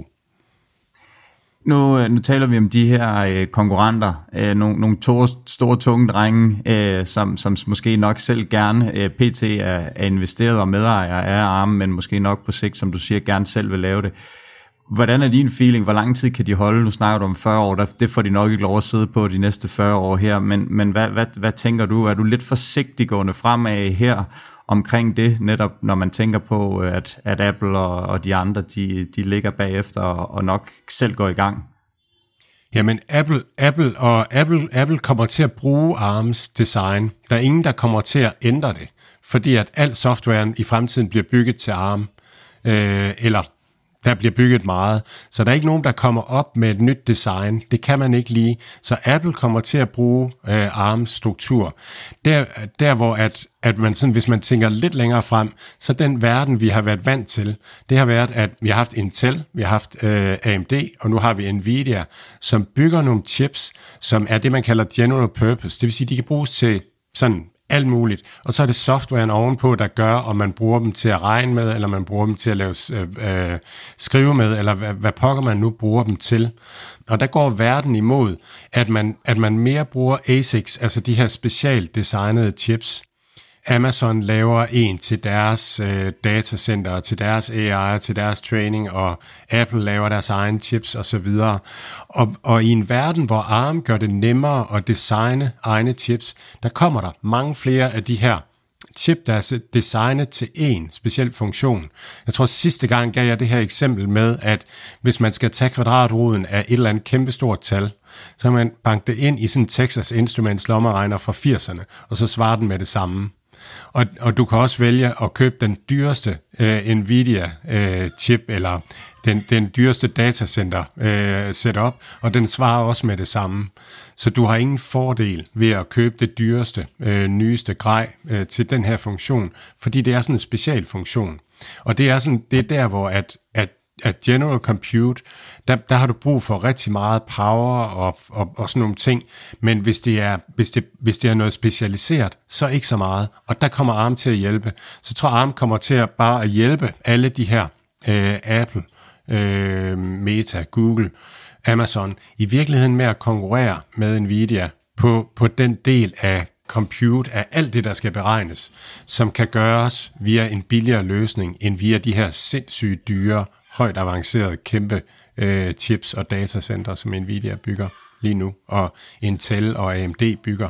Nu, nu taler vi om de her øh, konkurrenter, øh, nogle, nogle to, store, tunge drenge, øh, som, som måske nok selv gerne øh, pt. Er, er investeret og medejer af ARM, men måske nok på sigt, som du siger, gerne selv vil lave det. Hvordan er din feeling? Hvor lang tid kan de holde? Nu snakker du om fyrre år, det får de nok ikke lov at sidde på de næste fyrre år her, men, men hvad, hvad, hvad tænker du? Er du lidt forsigtiggående fremad her, omkring det, netop når man tænker på, at, at Apple og, og de andre, de, de ligger bagefter og, og nok selv går i gang? Jamen, Apple, Apple og Apple, Apple kommer til at bruge ARMs design. Der er ingen, der kommer til at ændre det, fordi at al softwaren i fremtiden bliver bygget til ARM, øh, eller der bliver bygget meget. Så der er ikke nogen, der kommer op med et nyt design. Det kan man ikke lige. Så Apple kommer til at bruge øh, ARMs struktur. Der, der hvor at, at man sådan, hvis man tænker lidt længere frem, så den verden, vi har været vant til, det har været, at vi har haft Intel, vi har haft øh, A M D, og nu har vi Nvidia, som bygger nogle chips, som er det, man kalder general purpose. Det vil sige, de kan bruges til sådan alt muligt. Og så er det softwaren ovenpå, der gør, om man bruger dem til at regne med, eller man bruger dem til at lave, øh, øh, skrive med, eller hvad, hvad pokker man nu bruger dem til. Og der går verden imod, at man, at man mere bruger A S I Cs, altså de her specielt designede chips. Amazon laver en til deres øh, datacenter, til deres A I, til deres training, og Apple laver deres egne chips osv. Og, og i en verden, hvor ARM gør det nemmere at designe egne chips, der kommer der mange flere af de her chip, der er designet til en speciel funktion. Jeg tror sidste gang gav jeg det her eksempel med, at hvis man skal tage kvadratroden af et eller andet kæmpestort tal, så kan man banke det ind i sådan en Texas Instruments lommeregner fra firserne, og så svarer den med det samme. Og, og du kan også vælge at købe den dyreste øh, Nvidia øh, chip, eller den, den dyreste datacenter øh, setup, og den svarer også med det samme. Så du har ingen fordel ved at købe det dyreste, øh, nyeste grej øh, til den her funktion, fordi det er sådan en specialfunktion. Og det er, sådan, det er der, hvor at, at at general compute, der, der har du brug for rigtig meget power og, og, og sådan nogle ting, men hvis det, er, hvis, det, hvis det er noget specialiseret, så ikke så meget, og der kommer ARM til at hjælpe. Så tror ARM kommer til at bare at hjælpe alle de her, øh, Apple, øh, Meta, Google, Amazon, i virkeligheden med at konkurrere med Nvidia på, på den del af compute, af alt det, der skal beregnes, som kan gøres via en billigere løsning, end via de her sindssygt dyre, højt avancerede, kæmpe øh, chips og datacenter, som Nvidia bygger lige nu, og Intel og A M D bygger.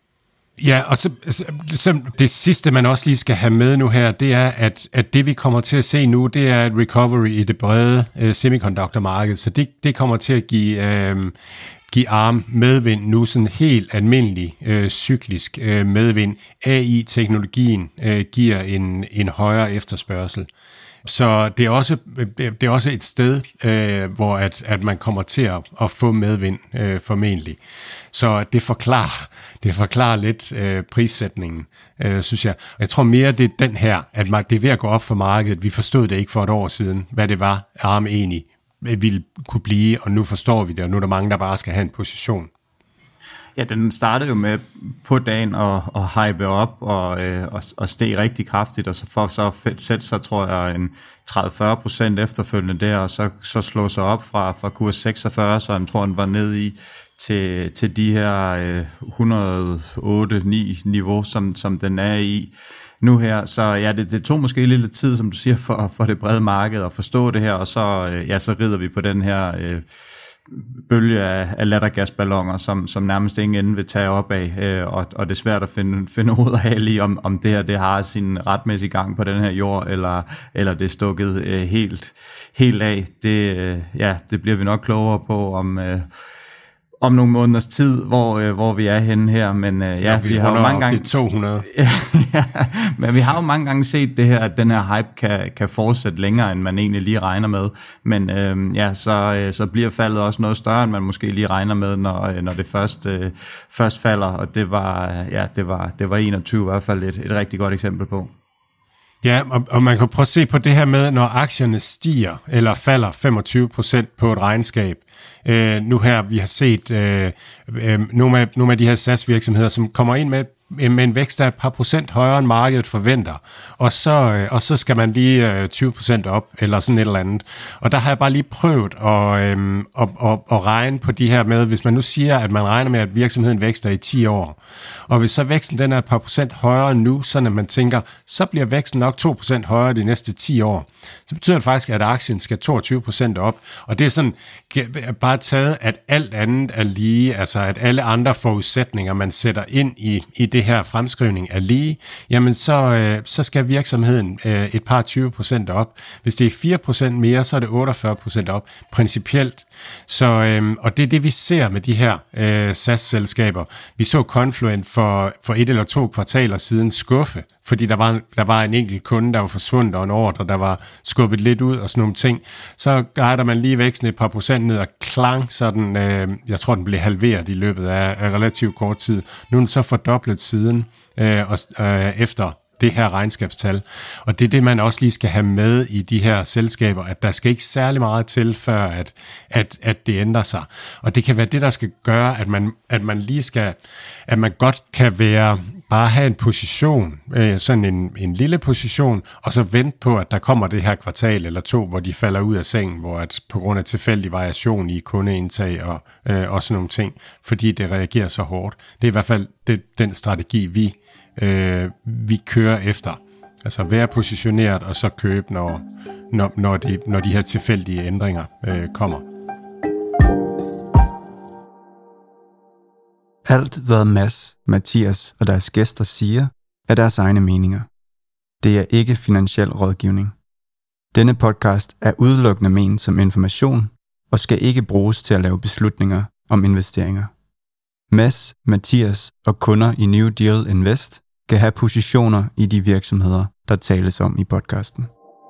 Ja, og så, så det sidste, man også lige skal have med nu her, det er, at, at det vi kommer til at se nu, det er et recovery i det brede øh, semiconductor-marked, så det, det kommer til at give, øh, give ARM medvind nu, sådan helt almindelig øh, cyklisk øh, medvind. A I-teknologien øh, giver en, en højere efterspørgsel. Så det er også, det er også et sted, øh, hvor at, at man kommer til at, at få medvind øh, formentlig. Så det forklarer, det forklarer lidt øh, prissætningen, øh, synes jeg. Og jeg tror mere, det er den her, at man, det er ved at gå op for markedet. Vi forstod det ikke for et år siden, hvad det var, ARM egentlig ville kunne blive, og nu forstår vi det, og nu er der mange, der bare skal have en position. Ja, den startede jo med på dagen at, at hype op og, øh, og, og steg rigtig kraftigt, og så for så sætte sig, tror jeg, en tredive til fyrre procent efterfølgende der, og så, så slå sig op fra, fra kurs seksogfyrre, så jeg tror, den var nede i til, til de her øh, et hundrede og otte ni niveau, som, som den er i nu her. Så ja, det, det tog måske lidt tid, som du siger, for, for det brede marked at forstå det her, og så, øh, ja, så rider vi på den her øh, bølge af, af lattergasballoner, som, som nærmest ingen ende vil tage op af, øh, og, og det er svært at finde, finde ud af lige, om, om det her det har sin retmæssige gang på den her jord, eller, eller det er stukket øh, helt, helt af. Det, øh, ja, det bliver vi nok klogere på om, øh, om nogle måneders tid, hvor, øh, hvor vi er henne her, men øh, ja, ja, vi, vi har jo mange gange to hundrede. Ja, men vi har jo mange gange set det her, at den her hype kan, kan fortsætte længere, end man egentlig lige regner med, men øh, ja, så, øh, så bliver faldet også noget større, end man måske lige regner med, når, øh, når det først, øh, først falder, og det var, ja, det var, det var enogtyve i hvert fald et, et rigtig godt eksempel på. Ja, og, og man kan prøve at se på det her med, når aktierne stiger eller falder femogtyve procent på et regnskab. Øh, nu her, vi har set øh, øh, nogle, af, nogle af de her SaaS-virksomheder, som kommer ind med, med en vækst, der er et par procent højere end markedet forventer, og så, øh, og så skal man lige øh, tyve procent op, eller sådan et eller andet. Og der har jeg bare lige prøvet at, øh, at, at, at regne på de her med, hvis man nu siger, at man regner med, at virksomheden vækster i ti år, og hvis så væksten den er et par procent højere nu, sådan at man tænker, så bliver væksten nok to procent højere de næste ti år, så betyder det faktisk, at aktien skal toogtyve procent op, og det er sådan bare taget, at alt andet er lige, altså at alle andre forudsætninger, man sætter ind i, i det det her fremskrivning er lige, jamen så, øh, så skal virksomheden øh, et par tyve procent op. Hvis det er fire procent mere, så er det otteogfyrre procent op, principielt. Så, øh, og det er det, vi ser med de her øh, SaaS-selskaber. Vi så Confluent for, for et eller to kvartaler siden skuffe, fordi der var, der var en enkelt kunde, der var forsvundet, og en ordre, der var skubbet lidt ud og sådan nogle ting. Så guider man lige væksten et par procent ned, og klang, så den, øh, jeg tror, den blev halveret i løbet af, af relativt kort tid. Nu er den så fordoblet siden øh, og, øh, efter det her regnskabstal. Og det er det, man også lige skal have med i de her selskaber, at der skal ikke særlig meget til, før at, at, at det ændrer sig. Og det kan være det, der skal gøre, at man, at man lige skal, at man godt kan være, bare have en position, øh, sådan en, en lille position, og så vente på, at der kommer det her kvartal eller to, hvor de falder ud af sengen, hvor at på grund af tilfældig variation i kundeindtag og, øh, og sådan nogle ting, fordi det reagerer så hårdt. Det er i hvert fald det, den strategi, vi Øh, vi kører efter. Altså være positioneret og så købe, når, når, når, de, når de her tilfældige ændringer øh, kommer. Alt hvad Mads, Mathias og deres gæster siger, er deres egne meninger. Det er ikke finansiel rådgivning. Denne podcast er udelukkende ment som information og skal ikke bruges til at lave beslutninger om investeringer. Mads, Mathias og kunder i New Deal Invest kan have positioner i de virksomheder, der tales om i podcasten.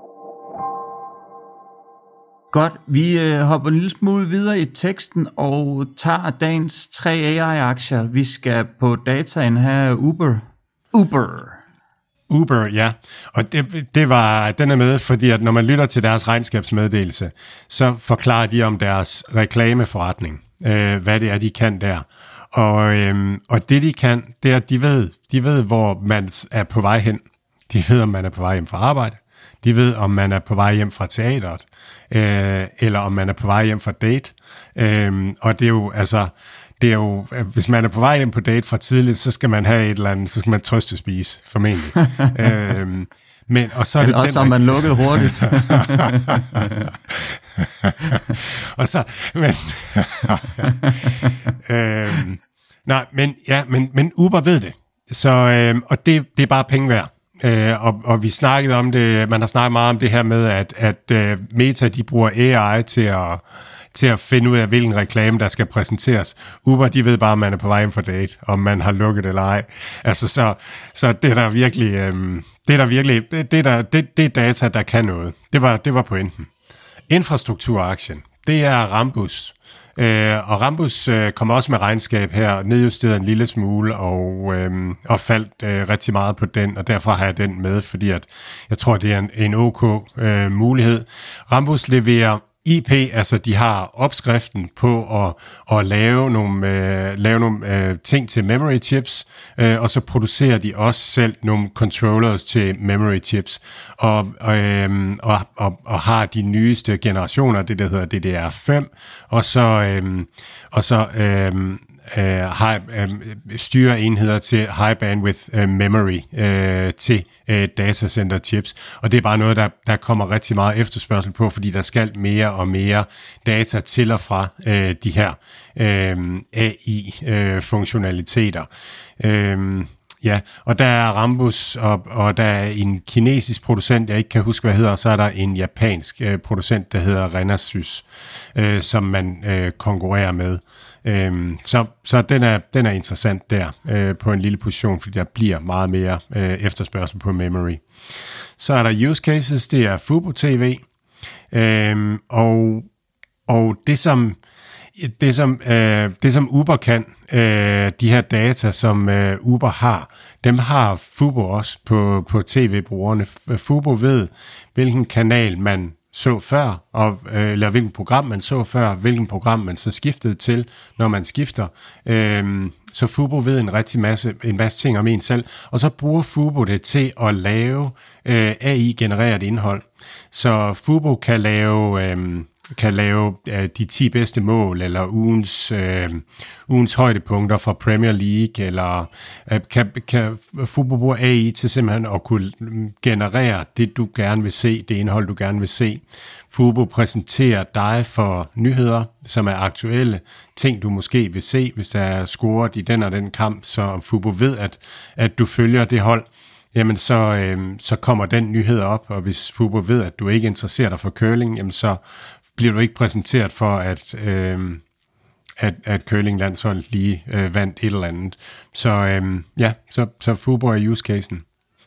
Godt, vi øh, hopper en lille smule videre i teksten og tager dagens tre A I-aktier. Vi skal på dataen have Uber. Uber. Uber, ja. Og det, det var, den er med, fordi at når man lytter til deres regnskabsmeddelelse, så forklarer de om deres reklameforretning, øh, hvad det er, de kan der. Og, øhm, og det de kan, det er, at de ved, de ved, hvor man er på vej hen. De ved, om man er på vej hjem fra arbejde. De ved, om man er på vej hjem fra teateret, øh, eller om man er på vej hjem fra date. Øh, og det er jo, altså, det er jo, hvis man er på vej hjem på date fra tidligt, så skal man have et eller andet, så skal man trøstespise, formentlig. øh, Men, og så er det også den, om man lukkede hurtigt. og så, men, øhm, nej, men, ja, men, men Uber ved det. Så, øhm, og det, det er bare penge værd. Øh, og, og vi snakkede om det, man har snakket meget om det her med, at, at uh, Meta, de bruger A I til at, til at finde ud af, hvilken reklame, der skal præsenteres. Uber, de ved bare, om man er på vej hjem for date, om man har lukket eller ej. Altså, så, så det er der virkelig, øhm, det er der virkelig, det er, der, det, det er data, der kan noget. Det var, det var pointen. Infrastrukturaktien, det er Rambus. Øh, og Rambus øh, kommer også med regnskab her, nedjusteret en lille smule, og, øh, og faldt øh, rigtig meget på den, og derfor har jeg den med, fordi at jeg tror, det er en, en OK øh, mulighed. Rambus leverer I P, altså de har opskriften på at, at lave nogle, øh, lave nogle øh, ting til memory chips, øh, og så producerer de også selv nogle controllers til memory chips, og, øh, og, og, og har de nyeste generationer, det der hedder D D R fem, og så, øh, og så øh, Uh, high, um, styre enheder til high bandwidth uh, memory uh, til uh, datacenter chips, og det er bare noget, der, der kommer rigtig meget efterspørgsel på, fordi der skal mere og mere data til og fra uh, de her uh, A I-funktionaliteter. Uh, uh, Ja, og der er Rambus, og, og der er en kinesisk producent, jeg ikke kan huske, hvad hedder, og så er der en japansk øh, producent, der hedder Renesas, øh, som man øh, konkurrerer med. Øh, så så den, er, den er interessant der øh, på en lille position, fordi der bliver meget mere øh, efterspørgsel på memory. Så er der use cases, det er Fubo T V, øh, og, og det som... Det som, øh, det som Uber kan, øh, de her data, som øh, Uber har, dem har Fubo også på, på T V-brugerne. Fubo ved, hvilken kanal man så før, og, øh, eller hvilken program man så før, hvilken program man så skiftede til, når man skifter. Øh, så Fubo ved en rigtig masse, en masse ting om en selv, og så bruger Fubo det til at lave øh, A I-genereret indhold. Så Fubo kan lave... Øh, kan lave øh, de ti bedste mål, eller ugens, øh, ugens højdepunkter fra Premier League, eller øh, kan, kan Fubo bruge A I til simpelthen at kunne generere det, du gerne vil se, det indhold, du gerne vil se. Fubo præsenterer dig for nyheder, som er aktuelle, ting, du måske vil se, hvis der er scoret i den og den kamp, så Fubo ved, at, at du følger det hold, jamen så, øh, så kommer den nyhed op, og hvis Fubo ved, at du ikke interesserer dig for curling, jamen så bliver du ikke præsenteret for, at, øh, at, at curlinglandsholdet lige øh, vandt et eller andet. Så øh, ja, så, så Fubo er use-casen.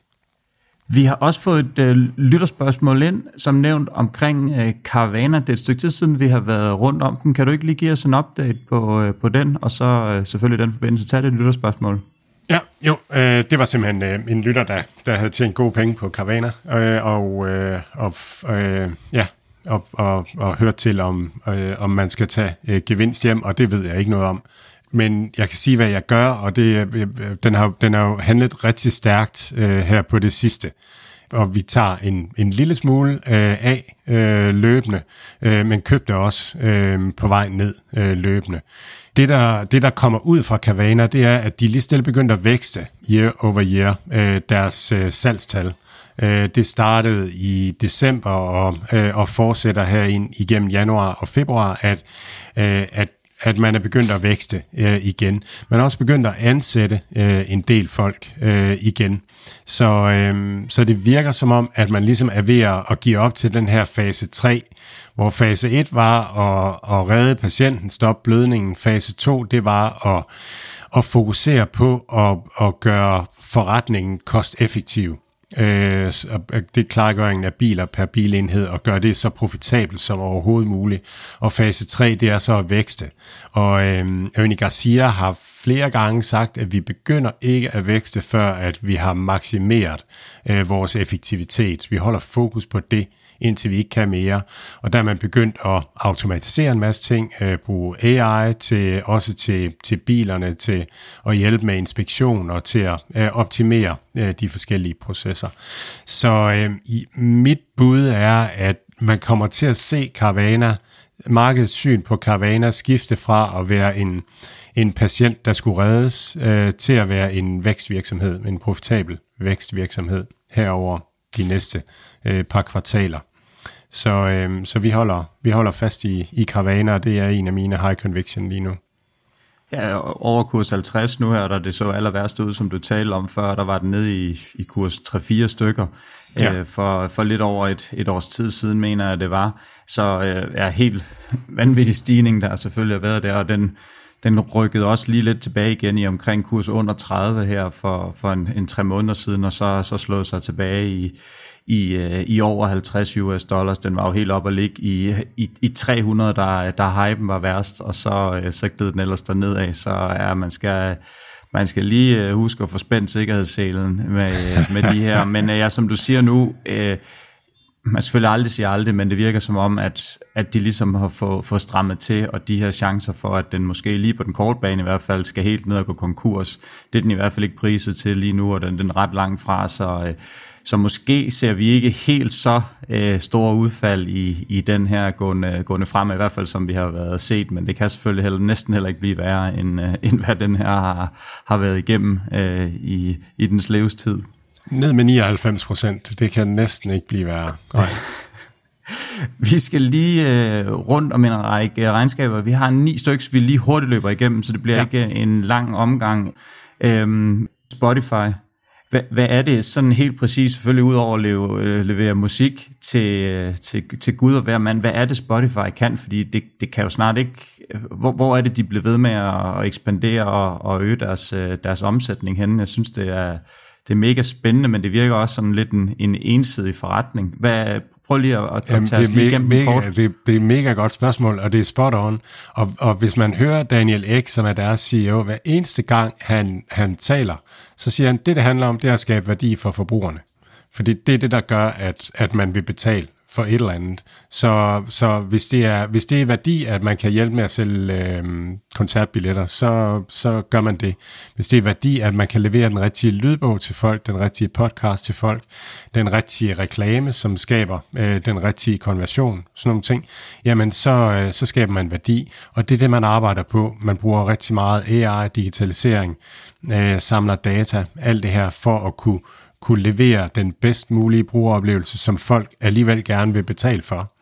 Vi har også fået et øh, lytterspørgsmål ind, som nævnt omkring øh, Caravana. Det er et stykke tid siden, vi har været rundt om den. Kan du ikke lige give os en update på, øh, på den, og så øh, selvfølgelig den forbindelse tage det lytterspørgsmål? Ja, jo, øh, det var simpelthen øh, en lytter, der, der havde tjent gode penge på Caravana, øh, og, øh, og, øh, ja, og, og, og hørt til, om, øh, om man skal tage øh, gevinst hjem, og det ved jeg ikke noget om. Men jeg kan sige, hvad jeg gør, og det, øh, den, har, den har jo handlet rigtig stærkt øh, her på det sidste. Og vi tager en, en lille smule øh, af øh, løbende, øh, men købte også øh, på vej ned øh, løbende. Det der, det, der kommer ud fra Caravana, det er, at de lige stille begyndte at vækste year over year, øh, deres øh, salgstal. Øh, det startede i december og, øh, og fortsætter her ind igennem januar og februar, at, øh, at at man er begyndt at vækste øh, igen. Man er også begyndt at ansætte øh, en del folk øh, igen. Så, øh, så det virker som om, at man ligesom er ved at give op til den her fase tre, hvor fase et var at, at redde patienten, stoppe blødningen. Fase to, det var at, at fokusere på at, at gøre forretningen kosteffektiv. Øh, det er klargøringen af biler per bilenhed og gøre det så profitabelt som overhovedet muligt. Og fase tre, det er så at vækste. Og øh, Ernie Garcia har flere gange sagt, at vi begynder ikke at vækste, før at vi har maksimeret øh, vores effektivitet. Vi holder fokus på det, indtil vi ikke kan mere. Og der er man begyndt at automatisere en masse ting, øh, bruge A I til, også til, til bilerne, til at hjælpe med inspektion og til at øh, optimere øh, de forskellige processer. Så øh, i, mit bud er, at man kommer til at se Caravana, markedssyn på Caravana skifte fra at være en, en patient, der skulle reddes, øh, til at være en vækstvirksomhed, en profitabel vækstvirksomhed herover de næste øh, par kvartaler. Så, øh, så vi, holder, vi holder fast i, i Caravana, og det er en af mine high conviction lige nu. Ja, over kurs halvtreds nu her, der det så aller værst ud, som du talte om før, der var den nede i, i kurs tre fire stykker, ja. øh, for, for lidt over et, et års tid siden, mener jeg, det var. Så øh, er helt vanvittig stigning, der selvfølgelig har været der, og den, den rykkede også lige lidt tilbage igen i omkring kurs under tredive her for, for en, en tre måneder siden, og så, så slået sig tilbage i I, i over halvtreds U S dollars. Den var jo helt op at ligge i, i, i tre hundrede, der, der hypen var værst, og så, så gled den ellers derned af, så ja, man skal, man skal lige huske at få spændt sikkerhedsselen med, med de her, men ja, som du siger nu, øh, man selvfølgelig aldrig siger aldrig, men det virker som om, at, at de ligesom har fået, fået strammet til, og de her chancer for, at den måske lige på den korte bane i hvert fald skal helt ned og gå konkurs, det er den i hvert fald ikke priset til lige nu, og den, den er ret langt fra, så øh, Så måske ser vi ikke helt så øh, store udfald i, i den her gående, gående frem, i hvert fald som vi har været set, men det kan selvfølgelig heller, næsten heller ikke blive værre, end, øh, end hvad den her har, har været igennem øh, i, i dens livstid. Ned med nioghalvfems procent, det kan næsten ikke blive værre. Nej. Vi skal lige øh, rundt om en række regnskaber. Vi har ni stykker, vi lige hurtigt løber igennem, så det bliver ja. ikke en lang omgang. Øhm, Spotify. Hvad, hvad er det sådan helt præcis, selvfølgelig ud over at leve, levere musik til, til, til Gud og hver mand, hvad er det Spotify kan? Fordi det, det kan jo snart ikke, hvor, hvor er det de bliver ved med at ekspandere og, og øge deres, deres omsætning henne? Jeg synes det er, det er mega spændende, men det virker også sådan lidt en, en ensidig forretning. Hvad, prøv lige at, at Jamen, tage os lige igennem mega, kort. Det, det er et mega godt spørgsmål, og det er spot on. Og, og hvis man hører Daniel Ek, som er deres C E O, hver eneste gang han, han taler, så siger han, det det handler om, det er at skabe værdi for forbrugerne. Fordi det er det, der gør, at, at man vil betale for et eller andet. Så, så hvis, det er, hvis det er værdi, at man kan hjælpe med at sælge øh, koncertbilletter, så, så gør man det. Hvis det er værdi, at man kan levere den rigtige lydbog til folk, den rigtige podcast til folk, den rigtige reklame, som skaber øh, den rigtige konversion, sådan nogle ting, jamen så, øh, så skaber man værdi. Og det er det, man arbejder på. Man bruger rigtig meget A I, digitalisering, øh, samler data, alt det her for at kunne kunne levere den bedst mulige brugeroplevelse, som folk alligevel gerne vil betale for.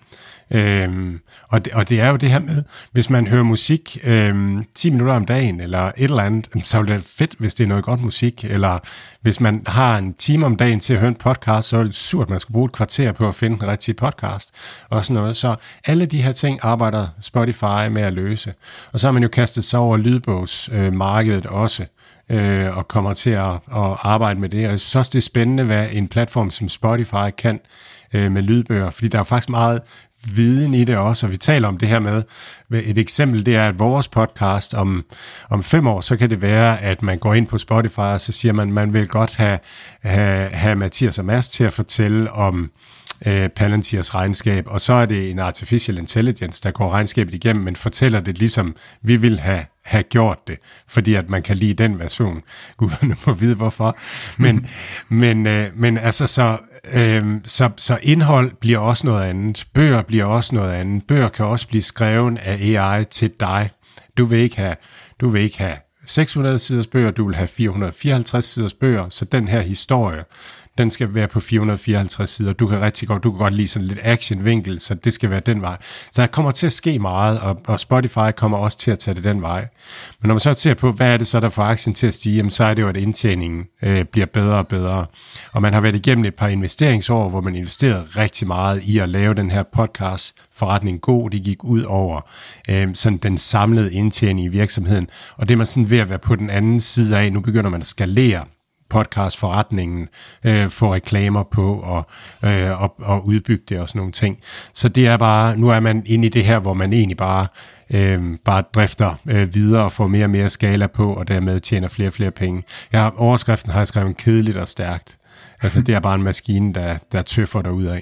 Øhm, og, det, og det er jo det her med, hvis man hører musik øhm, ti minutter om dagen, eller et eller andet, så er det fedt, hvis det er noget godt musik, eller hvis man har en time om dagen til at høre en podcast, så er det surt, at man skal bruge et kvarter på at finde den rigtige podcast, og sådan noget. Så alle de her ting arbejder Spotify med at løse. Og så har man jo kastet sig over lydbogsmarkedet øh, også, Øh, og kommer til at, at arbejde med det. Og jeg synes også, det er spændende, hvad en platform som Spotify kan øh, med lydbøger, fordi der er faktisk meget viden i det også, og vi taler om det her med, et eksempel det er, at vores podcast om, om fem år, så kan det være, at man går ind på Spotify, og så siger man, man vil godt have, have, have Mathias og Mads til at fortælle om øh, Palantirs regnskab, og så er det en artificial intelligence, der går regnskabet igennem, men fortæller det ligesom, vi vil have have gjort det, fordi at man kan lide den version. Guderne må vide hvorfor. Men, men, øh, men altså så, øh, så, så indhold bliver også noget andet. Bøger bliver også noget andet. Bøger kan også blive skrevet af A I til dig. Du vil ikke have, du vil ikke have seks hundrede siders bøger, du vil have fire hundrede og fireoghalvtreds siders bøger, så den her historie, den skal være på fire hundrede og fireoghalvtreds sider. Du kan rigtig godt, du kan godt lide sådan lidt actionvinkel, så det skal være den vej. Så der kommer til at ske meget, og, og Spotify kommer også til at tage det den vej. Men når man så ser på, hvad er det så, der får aktien til at stige, jamen, så er det jo, at indtjeningen øh, bliver bedre og bedre. Og man har været igennem et par investeringsår, hvor man investerede rigtig meget i at lave den her podcast forretning god. Det gik ud over øh, sådan den samlede indtjening i virksomheden. Og det er man sådan ved at være på den anden side af. Nu begynder man at skalere podcastforretningen, øh, få reklamer på og, øh, og, og udbygge det og sådan nogle ting. Så det er bare, nu er man inde i det her, hvor man egentlig bare, øh, bare drifter øh, videre og får mere og mere skala på, og dermed tjener flere og flere penge. Jeg har, overskriften har jeg skrevet kedeligt og stærkt. Altså det er bare en maskine, der, der tøffer derudad.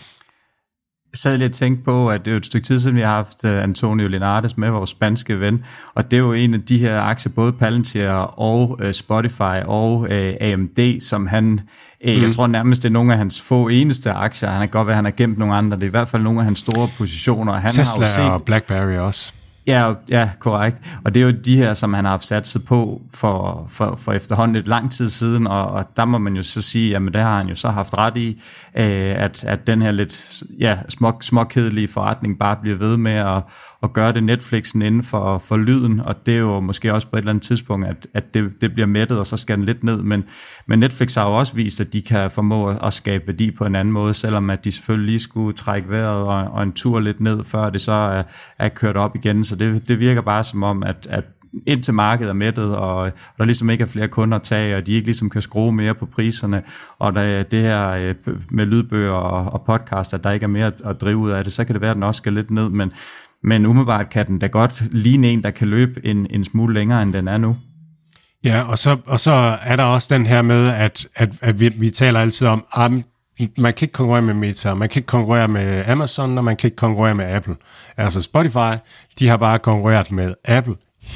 Jeg sad lige og tænkte på, at det er jo et stykke tid siden, vi har haft Antonio Linares med, vores spanske ven, og det er jo en af de her aktier, både Palantir og uh, Spotify og uh, A M D, som han, uh, mm. jeg tror nærmest, det er nogle af hans få eneste aktier. Han kan godt være, at han har gemt nogle andre. Det er i hvert fald nogle af hans store positioner. Han Tesla har jo set, og BlackBerry også. Ja, ja, korrekt. Og det er jo de her, som han har haft satset på for, for, for efterhånden et lang tid siden, og, og der må man jo så sige, jamen det har han jo så haft ret i, øh, at, at den her lidt ja, små, småkedelige forretning bare bliver ved med at, at gøre det Netflixen inden for, for lyden, og det er jo måske også på et eller andet tidspunkt, at, at det, det bliver mættet, og så skal den lidt ned, men, men Netflix har jo også vist, at de kan formå at skabe værdi på en anden måde, selvom at de selvfølgelig lige skulle trække vejret og, og en tur lidt ned, før det så er, er kørt op igen, så det, det virker bare som om, at, at indtil markedet er mættet, og, og der ligesom ikke er flere kunder at tage, og de ikke ligesom kan skrue mere på priserne, og der, det her med lydbøger og, og podcast, at der ikke er mere at, at drive ud af det, så kan det være, at den også skal lidt ned, men, men umiddelbart kan den da godt ligne en, der kan løbe en, en smule længere, end den er nu. Ja, og så, og så er der også den her med, at, at, at vi, vi taler altid om, at man kan ikke konkurrere med Meta, man kan ikke konkurrere med Amazon, og man kan ikke konkurrere med Apple. Altså Spotify, de har bare konkurreret med Apple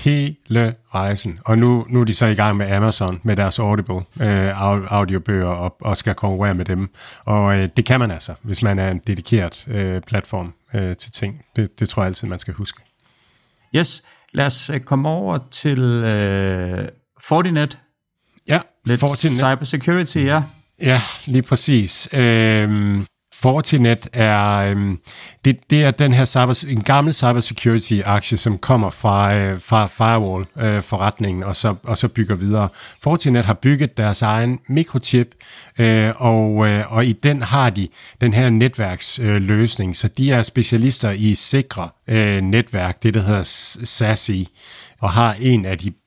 hele rejsen, og nu, nu er de så i gang med Amazon, med deres Audible øh, audiobøger, og, og skal konkurrere med dem. Og øh, det kan man altså, hvis man er en dedikeret øh, platform øh, til ting. Det, det tror jeg altid, man skal huske. Yes, lad os komme over til øh, Fortinet. Ja, lidt Fortinet. Cybersecurity, ja. Ja, lige præcis. Øhm, Fortinet er, øhm, det, det er den her cyber, en gammel cybersecurity-aktie, som kommer fra, øh, fra firewall-forretningen, øh, og, så, og så bygger videre. Fortinet har bygget deres egen mikrochip, øh, og, øh, og i den har de den her netværksløsning, øh, så de er specialister i sikre øh, netværk, det der hedder S A S I, og har en af de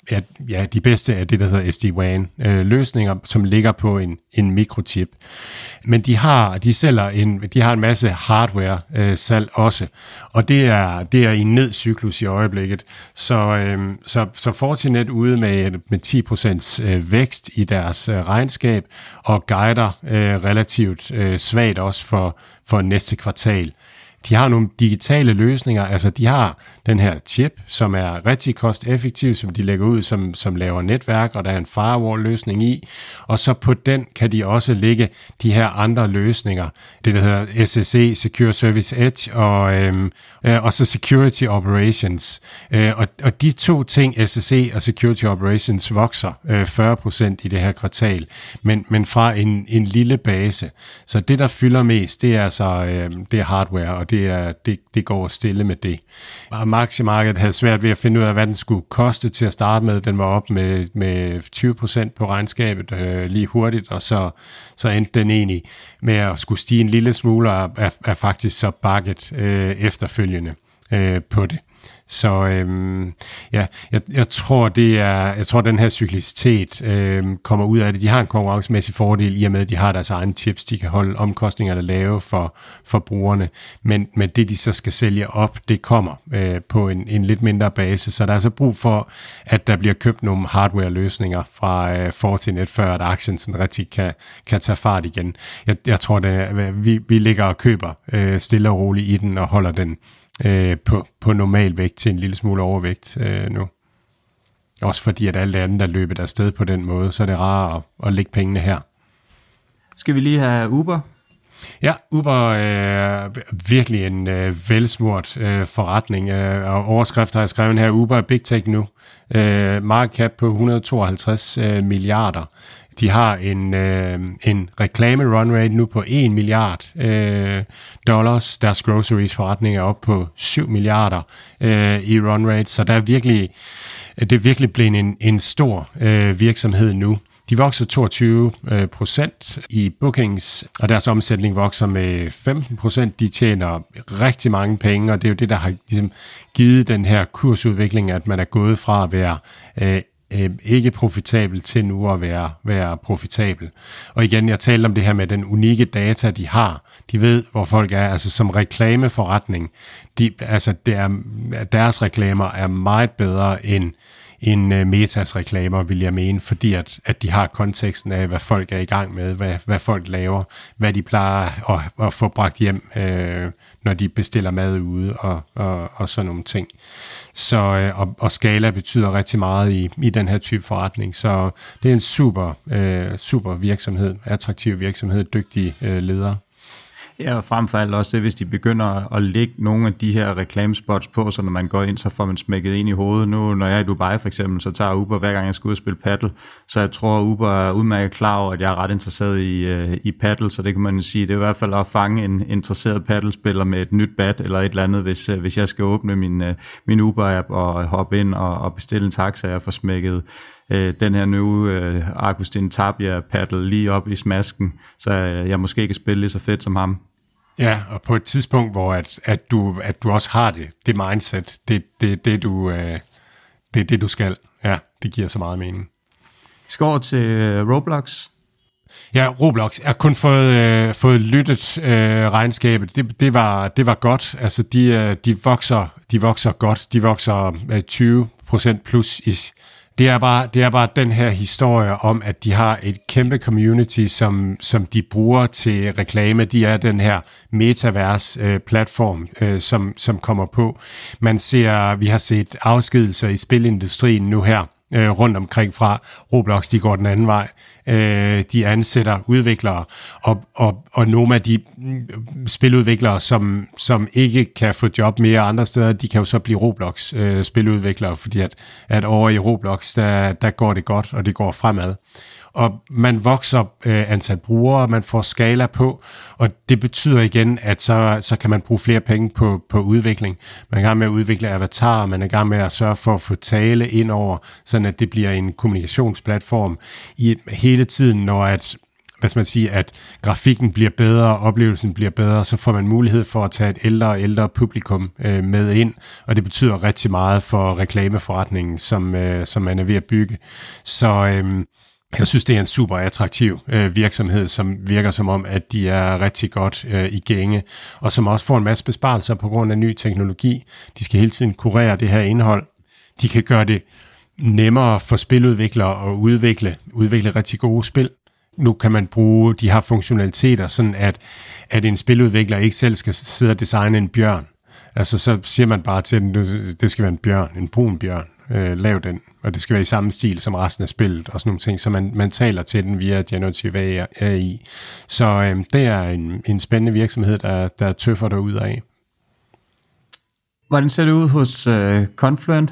er ja, de bedste af det, der hedder S D WAN øh, løsninger, som ligger på en, en mikrochip. Men de har, de sælger en, de har en masse hardware øh, salg også, og det er, det er i en nedcyklus i øjeblikket. Så, øh, så, så Fortinet ude med, med ti procent øh, vækst i deres øh, regnskab, og guider øh, relativt øh, svagt også for, for næste kvartal. De har nogle digitale løsninger, altså de har den her chip, som er rigtig kosteffektiv, som de lægger ud, som, som laver netværk, og der er en firewall-løsning i, og så på den kan de også lægge de her andre løsninger, det der hedder S S E, Secure Service Edge, og, øhm, øh, og så Security Operations. Øh, og, og de to ting, S S E og Security Operations, vokser øh, fyrre procent i det her kvartal, men, men fra en, en lille base. Så det, der fylder mest, det er altså øh, det er hardware, og det, er, det, det går stille med det. Og aktiemarkedet havde svært ved at finde ud af, hvad den skulle koste til at starte med. Den var op med, med tyve procent på regnskabet øh, lige hurtigt, og så, så endte den egentlig med at skulle stige en lille smule, og er, er faktisk så bakket øh, efterfølgende øh, på det. Så øhm, ja, jeg, jeg tror det er, jeg tror den her cyklicitet øhm, kommer ud af det. De har en konkurrencemæssig fordel i og med, at de har deres egne chips, de kan holde omkostningerne lave for, for brugerne. Men, men det de så skal sælge op, det kommer øh, på en, en lidt mindre base. Så der er så brug for, at der bliver købt nogle hardware-løsninger fra øh, Fortinet, før at aktien sådan rigtig kan, kan tage fart igen. Jeg, jeg tror, det, vi, vi ligger og køber øh, stille og roligt i den og holder den Øh, på, på normal vægt til en lille smule overvægt øh, nu. Også fordi, at alle andre, der løber der sted på den måde, så er det rart at, at lægge pengene her. Skal vi lige have Uber? Ja, Uber er øh, virkelig en øh, velsmurt øh, forretning, øh, og overskrifter har jeg skrevet her, Uber er big tech nu. Øh, market cap på et hundrede og tooghalvtreds øh, milliarder. De har en, øh, en reklame run rate nu på en milliard øh, dollars. Deres groceries forretning er op på syv milliarder øh, i run rate, så der er virkelig, det er virkelig blevet en, en stor øh, virksomhed nu. De vokser toogtyve procent i bookings, og deres omsætning vokser med femten procent. De tjener rigtig mange penge, og det er jo det, der har ligesom givet den her kursudvikling, at man er gået fra at være øh, ikke profitabel til nu at være, være profitabel. Og igen, jeg talte om det her med den unikke data, de har. De ved, hvor folk er, altså som reklameforretning. De, altså det er, deres reklamer er meget bedre end end uh, Metas reklamer, vil jeg mene, fordi at, at de har konteksten af, hvad folk er i gang med, hvad, hvad folk laver, hvad de plejer at, at få bragt hjem, øh, når de bestiller mad ude og, og, og sådan nogle ting. Så, øh, og, og skala betyder rigtig meget i, i den her type forretning, så det er en super, øh, super virksomhed, attraktiv virksomhed, dygtige øh, ledere. Ja, og frem for alt også det, hvis de begynder at lægge nogle af de her reklamespots på, så når man går ind, så får man smækket ind i hovedet. Nu, når jeg er i Dubai for eksempel, så tager Uber hver gang jeg skal ud og spille paddle, så jeg tror, Uber er udmærket klar over, at jeg er ret interesseret i, uh, i paddle, så det kan man sige, det er i hvert fald at fange en interesseret paddlespiller med et nyt bat eller et eller andet, hvis, uh, hvis jeg skal åbne min, uh, min Uber-app og hoppe ind og, og bestille en taxa og få smækket øh, den her nye øh, Agustin Tapia paddle lige op i smasken, så øh, jeg måske kan spille lige så fedt som ham. Ja, og på et tidspunkt, hvor at, at, du, at du også har det, det mindset, det det, det, du, øh, det, det du skal. Ja, det giver så meget mening. Skal over til øh, Roblox. Ja, Roblox. Jeg har kun fået, øh, fået lyttet øh, regnskabet. Det, det, var, det var godt. Altså, de, øh, de, vokser, de vokser godt. De vokser øh, tyve procent plus i. Det er, bare, det er bare den her historie om, at de har et kæmpe community, som, som de bruger til reklame. De er den her metaverse-platform, øh, som, som kommer på. Man ser, vi har set afskedelser i spilindustrien nu her, øh, rundt omkring fra Roblox, de går den anden vej. Øh, de ansætter udviklere, og, og, og nogle af de spiludviklere, som, som ikke kan få job mere andre steder, de kan jo så blive Roblox-spiludviklere, øh, fordi at, at over i Roblox, der, der går det godt, og det går fremad. Og man vokser øh, antal brugere, man får skala på, og det betyder igen, at så, så kan man bruge flere penge på, på udvikling. Man er i gang med at udvikle avatarer, man er i gang med at sørge for at få tale ind over, sådan at det bliver en kommunikationsplatform i hele tiden, når at hvad skal man sige, at grafikken bliver bedre, oplevelsen bliver bedre, så får man mulighed for at tage et ældre og ældre publikum øh, med ind, og det betyder rigtig meget for reklameforretningen, som, øh, som man er ved at bygge. Så øh, jeg synes, det er en super attraktiv øh, virksomhed, som virker som om, at de er rigtig godt øh, i gænge, og som også får en masse besparelser på grund af ny teknologi. De skal hele tiden kurere det her indhold. De kan gøre det nemmere for spiludviklere at udvikle, udvikle rigtig gode spil. Nu kan man bruge de her funktionaliteter, sådan at, at en spiludvikler ikke selv skal sidde og designe en bjørn. Altså så siger man bare til den, det skal være en bjørn, en brun bjørn, øh, lav den, og det skal være i samme stil som resten af spillet og sådan nogle ting, så man, man taler til den via generative A I. Så øh, det er en, en spændende virksomhed, der, der tøffer derud af. Hvordan ser det ud hos øh, Confluent?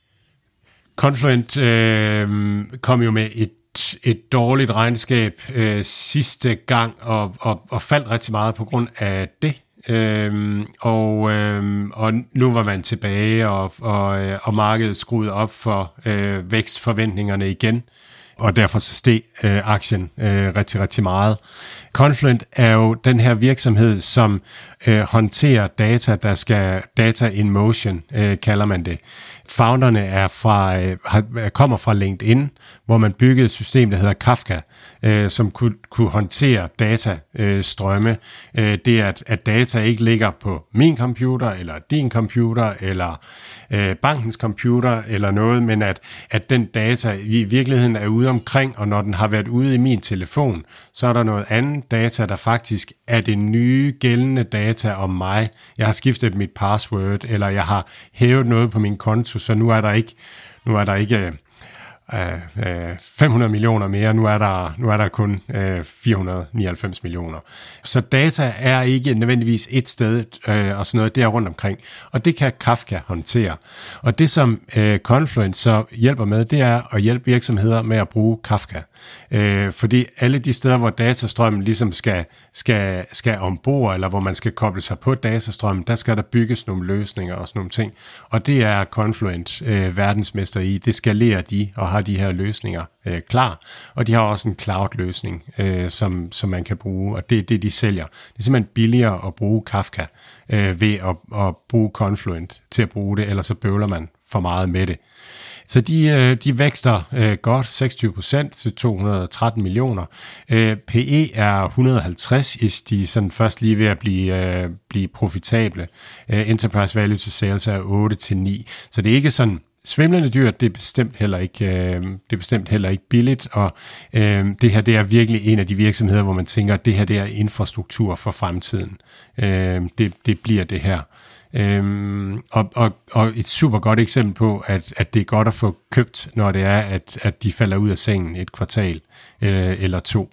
Confluent øh, kom jo med et et dårligt regnskab øh, sidste gang, og, og, og faldt rigtig meget på grund af det. Øhm, og, øhm, og nu var man tilbage, og, og, og markedet skruede op for øh, vækstforventningerne igen, og derfor så steg øh, aktien øh, rigtig, rigtig meget. Confluent er jo den her virksomhed, som øh, håndterer data, der skal data in motion, øh, kalder man det. Founderne er fra, øh, kommer fra LinkedIn, hvor man byggede et system, der hedder Kafka, øh, som kunne, kunne håndtere datastrømme. Øh, det er, at, at data ikke ligger på min computer, eller din computer, eller øh, bankens computer, eller noget, men at, at den data i virkeligheden er ude omkring, og når den har været ude i min telefon, så er der noget andet data, der faktisk er det nye gældende data om mig. Jeg har skiftet mit password, eller jeg har hævet noget på min konto, så nu er der ikke, nu er der ikke øh, øh, fem hundrede millioner mere, nu er der, nu er der kun øh, fire hundrede nioghalvfems millioner. Så data er ikke nødvendigvis et sted, øh, og sådan noget der rundt omkring, og det kan Kafka håndtere. Og det som øh, Confluent så hjælper med, det er at hjælpe virksomheder med at bruge Kafka. Øh, fordi alle de steder, hvor datastrømmen ligesom skal, skal, skal ombord, eller hvor man skal koble sig på datastrømmen, der skal der bygges nogle løsninger og sådan nogle ting. Og det er Confluent øh, verdensmester i. Det skalerer de og har de her løsninger øh, klar. Og de har også en cloud-løsning, øh, som, som man kan bruge, og det er det, de sælger. Det er simpelthen billigere at bruge Kafka øh, ved at, at bruge Confluent til at bruge det, ellers så bøvler man for meget med det. Så de, de vækster øh, godt seksogtyve procent til to hundrede og tretten millioner. Øh, P E er et hundrede og halvtreds, hvis de sådan først lige ved at blive, øh, blive profitable. Øh, enterprise value to sales er otte til ni. Så det er ikke sådan svimlende dyrt, det er bestemt heller ikke, øh, det er bestemt heller ikke billigt, og øh, det her det er virkelig en af de virksomheder, hvor man tænker, at det her det er infrastruktur for fremtiden. Øh, det, det bliver det her. Øhm, og, og, og et super godt eksempel på, at, at det er godt at få købt, når det er, at, at de falder ud af sengen et kvartal øh, eller to.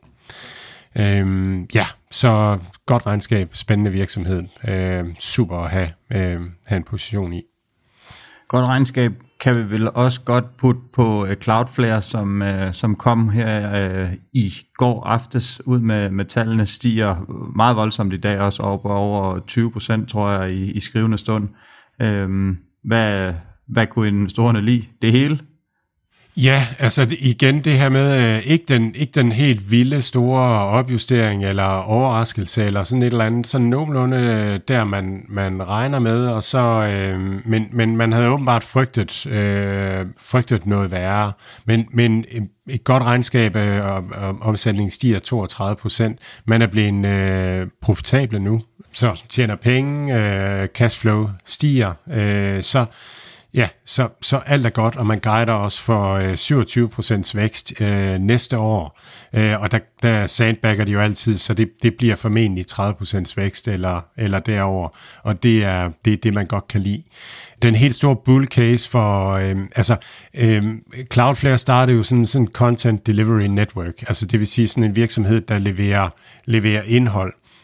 Øhm, ja, så godt regnskab, spændende virksomhed, øh, super at have, øh, have en position i. Godt regnskab kan vi vel også godt putte på uh, Cloudflare, som, uh, som kom her uh, i går aftes ud med, med tallene, stiger meget voldsomt i dag, også op over tyve procent, tror jeg, i, i skrivende stund. Uh, hvad, hvad kunne investorerne lide? Det hele? Ja, altså igen det her med øh, ikke, den, ikke den helt vilde store opjustering eller overraskelse eller sådan et eller andet, sådan nogenlunde der man, man regner med, og så, øh, men, men man havde åbenbart frygtet, øh, frygtet noget værre, men, men et godt regnskab, øh, omsætningen stiger toogtredive procent, man er blevet øh, profitable nu, så tjener penge, øh, cashflow stiger, øh, så Ja, så, så alt er godt, og man guider også for øh, syvogtyve procent vækst øh, næste år, øh, og der, der sandbagger de jo altid, så det, det bliver formentlig tredive procent vækst eller, eller derover, og det er, det er det, man godt kan lide. Den helt store bull case for, øh, altså øh, Cloudflare startede jo sådan en content delivery network, altså det vil sige sådan en virksomhed, der leverer, leverer indhold.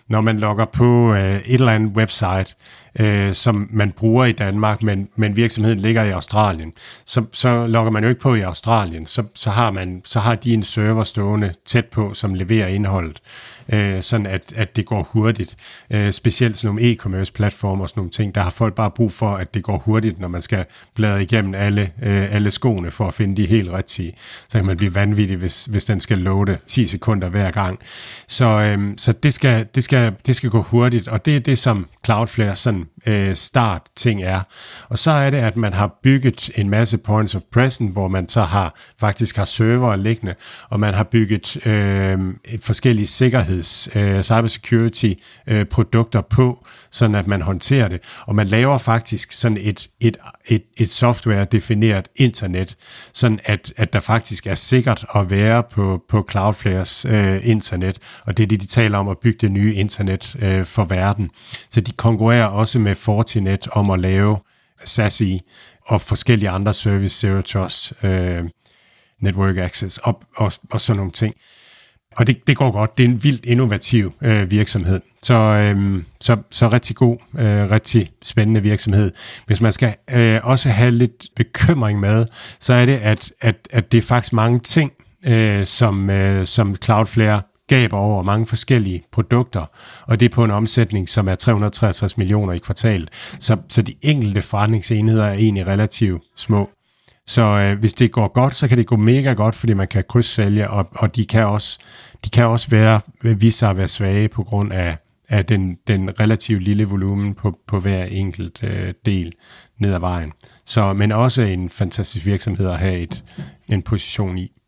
når man logger på øh, et eller andet website, øh, som man bruger i Danmark, men, men virksomheden ligger i Australien, så, så logger man jo ikke på i Australien. Så, så, har man, så har de en server stående tæt på, som leverer indholdet, øh, sådan at, at det går hurtigt. Øh, specielt sådan nogle e-commerce platformer og sådan nogle ting, der har folk bare brug for, at det går hurtigt, når man skal bladre igennem alle, øh, alle skoene for at finde de helt rigtige. Så kan man blive vanvittig, hvis, hvis den skal loade ti sekunder hver gang. Så, øh, så det, skal, det, skal, det skal gå hurtigt, og det er det, som Cloudflare sådan øh, start-ting er. Og så er det, at man har bygget en masse points of presence, hvor man så har faktisk har server liggende, og man har bygget øh, forskellige sikkerheds, øh, cybersecurity øh, produkter på, sådan at man håndterer det. Og man laver faktisk sådan et, et, et, et software-defineret internet, sådan at, at der faktisk er sikkert at være på, på Cloudflares øh, internet, og det er det, de taler om at bygge det nye internet øh, for verden. Så de konkurrerer også med Fortinet om at lave S A S I og forskellige andre service, Zero Trust, øh, Network Access og, og, og sådan nogle ting. Og det, det går godt. Det er en vildt innovativ øh, virksomhed. Så, øh, så, så rigtig god, øh, rigtig spændende virksomhed. Hvis man skal øh, også have lidt bekymring med, så er det, at, at, at det er faktisk mange ting, øh, som, øh, som Cloudflare gaber over mange forskellige produkter, og det er på en omsætning, som er tre hundrede og treogtres millioner i kvartalet. Så, så de enkelte forretningsenheder er egentlig relativt små. Så øh, hvis det går godt, så kan det gå mega godt, fordi man kan krydssælge, og, og de kan også, de kan også være, vise sig at være svage på grund af, af den, den relativt lille volumen på, på hver enkelt øh, del ned ad vejen. Så, men også en fantastisk virksomhed at have et, en position i.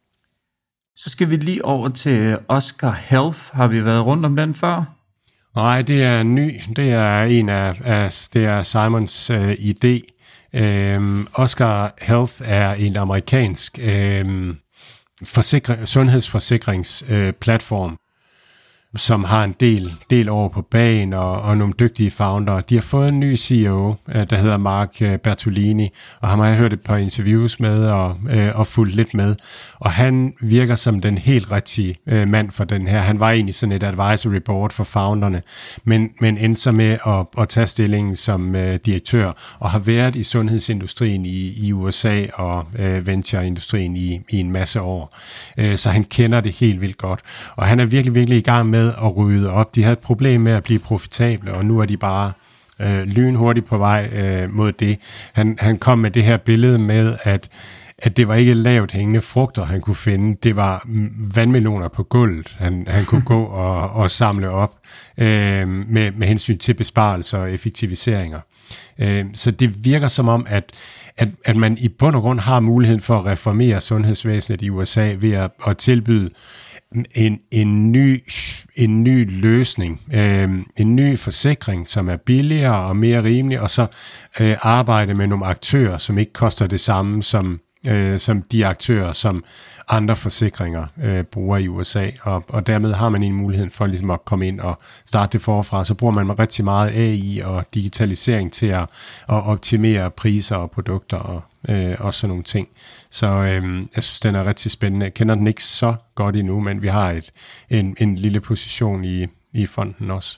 Så skal vi lige over til Oscar Health. Har vi været rundt om den før? Nej, det er ny. Det er en af, af det er Simons øh, idé. Øhm, Oscar Health er en amerikansk øh, forsikring, sundhedsforsikringsplatform, øh, som har en del, del over på bagen og, og nogle dygtige founder. De har fået en ny C E O, øh, der hedder Mark Bertolini, og ham har jeg hørt et par interviews med og, øh, og fulgt lidt med. Og han virker som den helt rigtige øh, mand for den her. Han var egentlig sådan et advisory board for founderne, men, men endte så med at, at tage stillingen som øh, direktør, og har været i sundhedsindustrien i, i U S A og øh, ventureindustrien i, i en masse år. Øh, så han kender det helt vildt godt. Og han er virkelig, virkelig i gang med at rydde op. De havde et problem med at blive profitable, og nu er de bare øh, lynhurtigt på vej øh, mod det. Han, han kom med det her billede med, at, at det var ikke lavt hængende frugter, han kunne finde. Det var vandmeloner på gulvet, han, han kunne gå og, og samle op øh, med, med hensyn til besparelser og effektiviseringer. Øh, så det virker som om, at At, at man i bund og grund har muligheden for at reformere sundhedsvæsenet i U S A ved at, at tilbyde en, en, ny, en ny løsning, øh, en ny forsikring, som er billigere og mere rimelig, og så øh, arbejde med nogle aktører, som ikke koster det samme som, øh, som de aktører, som andre forsikringer øh, bruger i U S A, og, og dermed har man en mulighed for ligesom at komme ind og starte det forfra. Så bruger man rigtig meget A I og digitalisering til at, at optimere priser og produkter og, øh, og sådan nogle ting. Så øh, jeg synes, den er rigtig spændende. Jeg kender den ikke så godt endnu, men vi har et, en, en lille position i, i fonden også.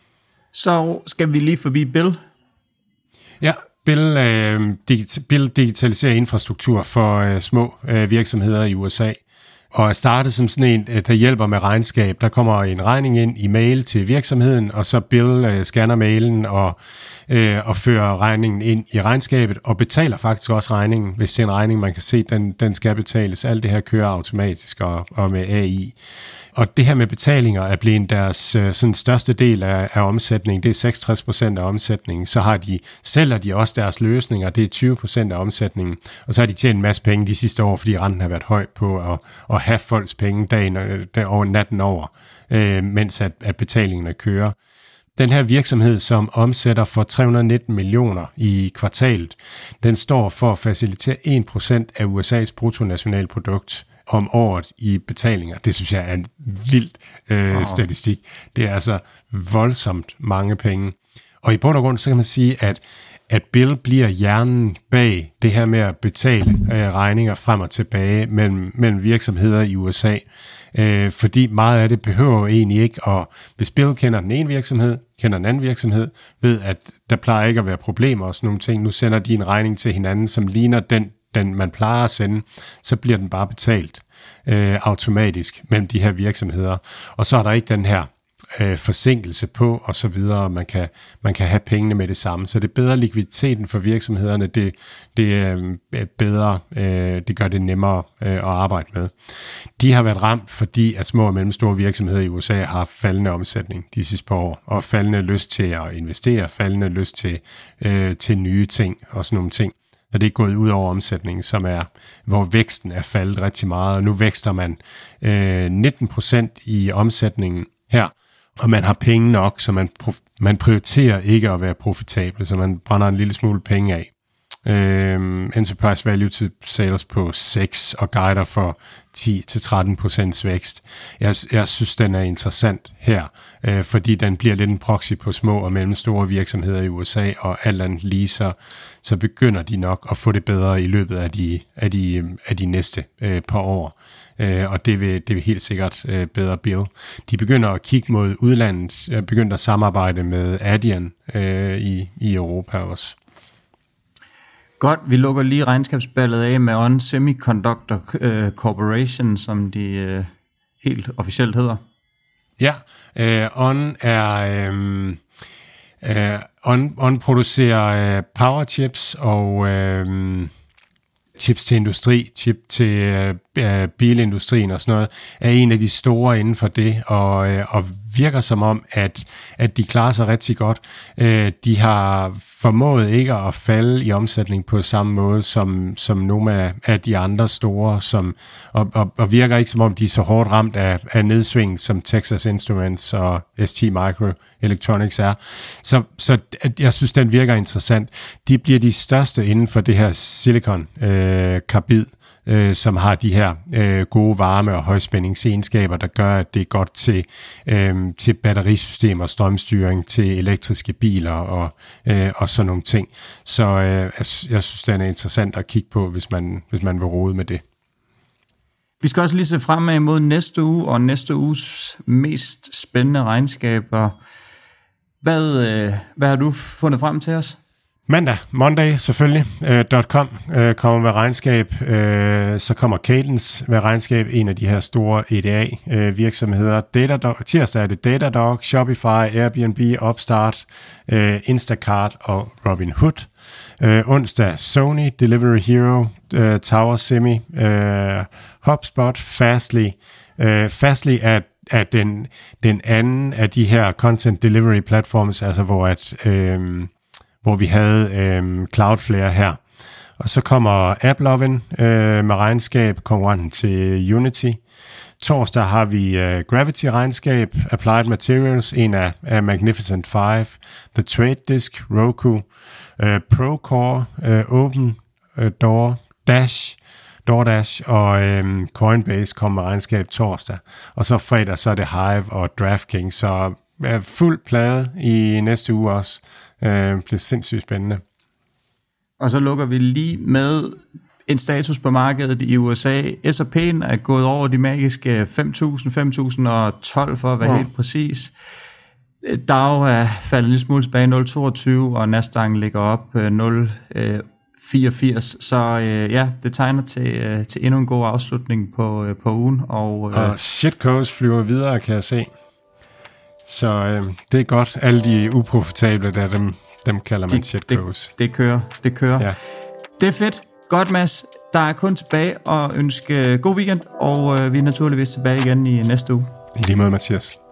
Så skal vi lige forbi Bill. Ja, Bill, øh, digit- Bill digitaliserer infrastruktur for øh, små øh, virksomheder i U S A, og er startet som sådan en, der hjælper med regnskab. Der kommer en regning ind i mail til virksomheden, og så Bill øh, scanner mailen og, øh, og fører regningen ind i regnskabet, og betaler faktisk også regningen, hvis det er en regning, man kan se, den, den skal betales. Alt det her kører automatisk og, og med A I. Og det her med betalinger er blevet deres øh, sådan største del af, af omsætningen. Det er seksogtres procent af omsætningen. Så har de, sælger de også deres løsninger. Det er tyve procent af omsætningen. Og så har de tjent en masse penge de sidste år, fordi renten har været høj på at, at have folks penge dagen over natten over, øh, mens at, at betalingerne kører. Den her virksomhed, som omsætter for tre hundrede og nitten millioner i kvartalet, den står for at facilitere en procent af U S A's bruttonationalprodukt om året i betalinger. Det synes jeg er en vild øh, oh. statistik. Det er altså voldsomt mange penge. Og i bund og grund, så kan man sige, at, at Bill bliver hjernen bag det her med at betale øh, regninger frem og tilbage mellem, mellem virksomheder i U S A. Øh, fordi meget af det behøver egentlig ikke, og hvis Bill kender den ene virksomhed, kender den anden virksomhed, ved at der plejer ikke at være problemer og sådan nogle ting. Nu sender de en regning til hinanden, som ligner den, den man plejer at sende, så bliver den bare betalt øh, automatisk mellem de her virksomheder. Og så er der ikke den her øh, forsinkelse på, og så videre. Man kan, man kan have pengene med det samme. Så det er bedre likviditeten for virksomhederne, det, det er bedre, øh, det gør det nemmere øh, at arbejde med. De har været ramt, fordi at små og mellemstore virksomheder i U S A har faldende omsætning de sidste par år, og faldende lyst til at investere, faldende lyst til, øh, til nye ting og sådan nogle ting. Og det er gået ud over omsætningen, som er, hvor væksten er faldet rigtig meget, og nu vækster man øh, nitten procent i omsætningen her, og man har penge nok, så man, man prioriterer ikke at være profitabel, så man brænder en lille smule penge af. Øh, enterprise value to sales på seks og guider for ti til tretten procent vækst. Jeg, jeg synes, den er interessant her, øh, fordi den bliver lidt en proxy på små og mellemstore virksomheder i U S A, og alt andet lige så, så begynder de nok at få det bedre i løbet af de, af de, af de næste øh, par år. Øh, og det vil, det vil helt sikkert øh, bedre Bill. De begynder at kigge mod udlandet, øh, begynder at samarbejde med Adyen øh, i, i Europa også. Godt, vi lukker lige regnskabsballet af med On Semiconductor uh, Corporation, som de uh, helt officielt hedder. Ja, uh, On er um, uh, On, On producerer uh, power chips og uh, chips til industri, chip til uh, bilindustrien og sådan noget, er en af de store inden for det, og, uh, og virker som om, at, at de klarer sig rigtig godt. Uh, de har formået ikke at falde i omsætning på samme måde som, som nogle af, af de andre store, som, og, og, og virker ikke som om, de er så hårdt ramt af, af nedsving, som Texas Instruments og S T Microelectronics er. Så, så jeg synes, den virker interessant. De bliver de største inden for det her silicon-karbid, øh, som har de her øh, gode varme- og højspændingsegenskaber, der gør, at det er godt til, øh, til batterisystemer, strømstyring, til elektriske biler og, øh, og sådan nogle ting. Så øh, jeg, jeg synes, det er interessant at kigge på, hvis man, hvis man vil rode med det. Vi skal også lige se fremad mod næste uge, og næste uges mest spændende regnskaber. Hvad, øh, hvad har du fundet frem til os? Mandag, Monday selvfølgelig, uh, .com uh, kommer med regnskab, uh, så kommer Cadence med regnskab, en af de her store E D A-virksomheder. Datadog, tirsdag er det Datadog, Shopify, Airbnb, Upstart, uh, Instacart og Robinhood. Uh, onsdag Sony, Delivery Hero, uh, Tower Semi, uh, HubSpot, Fastly. Uh, Fastly er er den, den anden af de her content delivery platforms, altså hvor at uh, hvor vi havde øh, Cloudflare her. Og så kommer AppLovin øh, med regnskab, konkurrenten til Unity. Torsdag har vi øh, Gravity-regnskab, Applied Materials, en af, af Magnificent Five, The Trade Disk, Roku, øh, Procore, øh, Open øh, Door, Dash, DoorDash og øh, Coinbase kommer med regnskab torsdag. Og så fredag, så er det Hive og DraftKings, så øh, fuld plade i næste uge også. Det bliver sindssygt spændende. Og så lukker vi lige med en status på markedet i U S A. S og P'en er gået over de magiske fem tusind, fem tusind og tolv for at være ja. helt præcis. Dow er faldet en lille smule tilbage nul komma toogtyve, og Nasdaq ligger op nul komma fireogfirs. Så øh, ja, det tegner til, øh, til endnu en god afslutning på, øh, på ugen. Og, øh, og shitcoins flyver videre, kan jeg se. Så øh, det er godt. Alle de uprofitable, der dem, dem kalder man shitcoins. Det, det kører, det kører. Ja. Det er fedt. Godt, Mads. Der er kun tilbage at ønske god weekend, og øh, vi er naturligvis tilbage igen i næste uge. I lige måde, Mathias.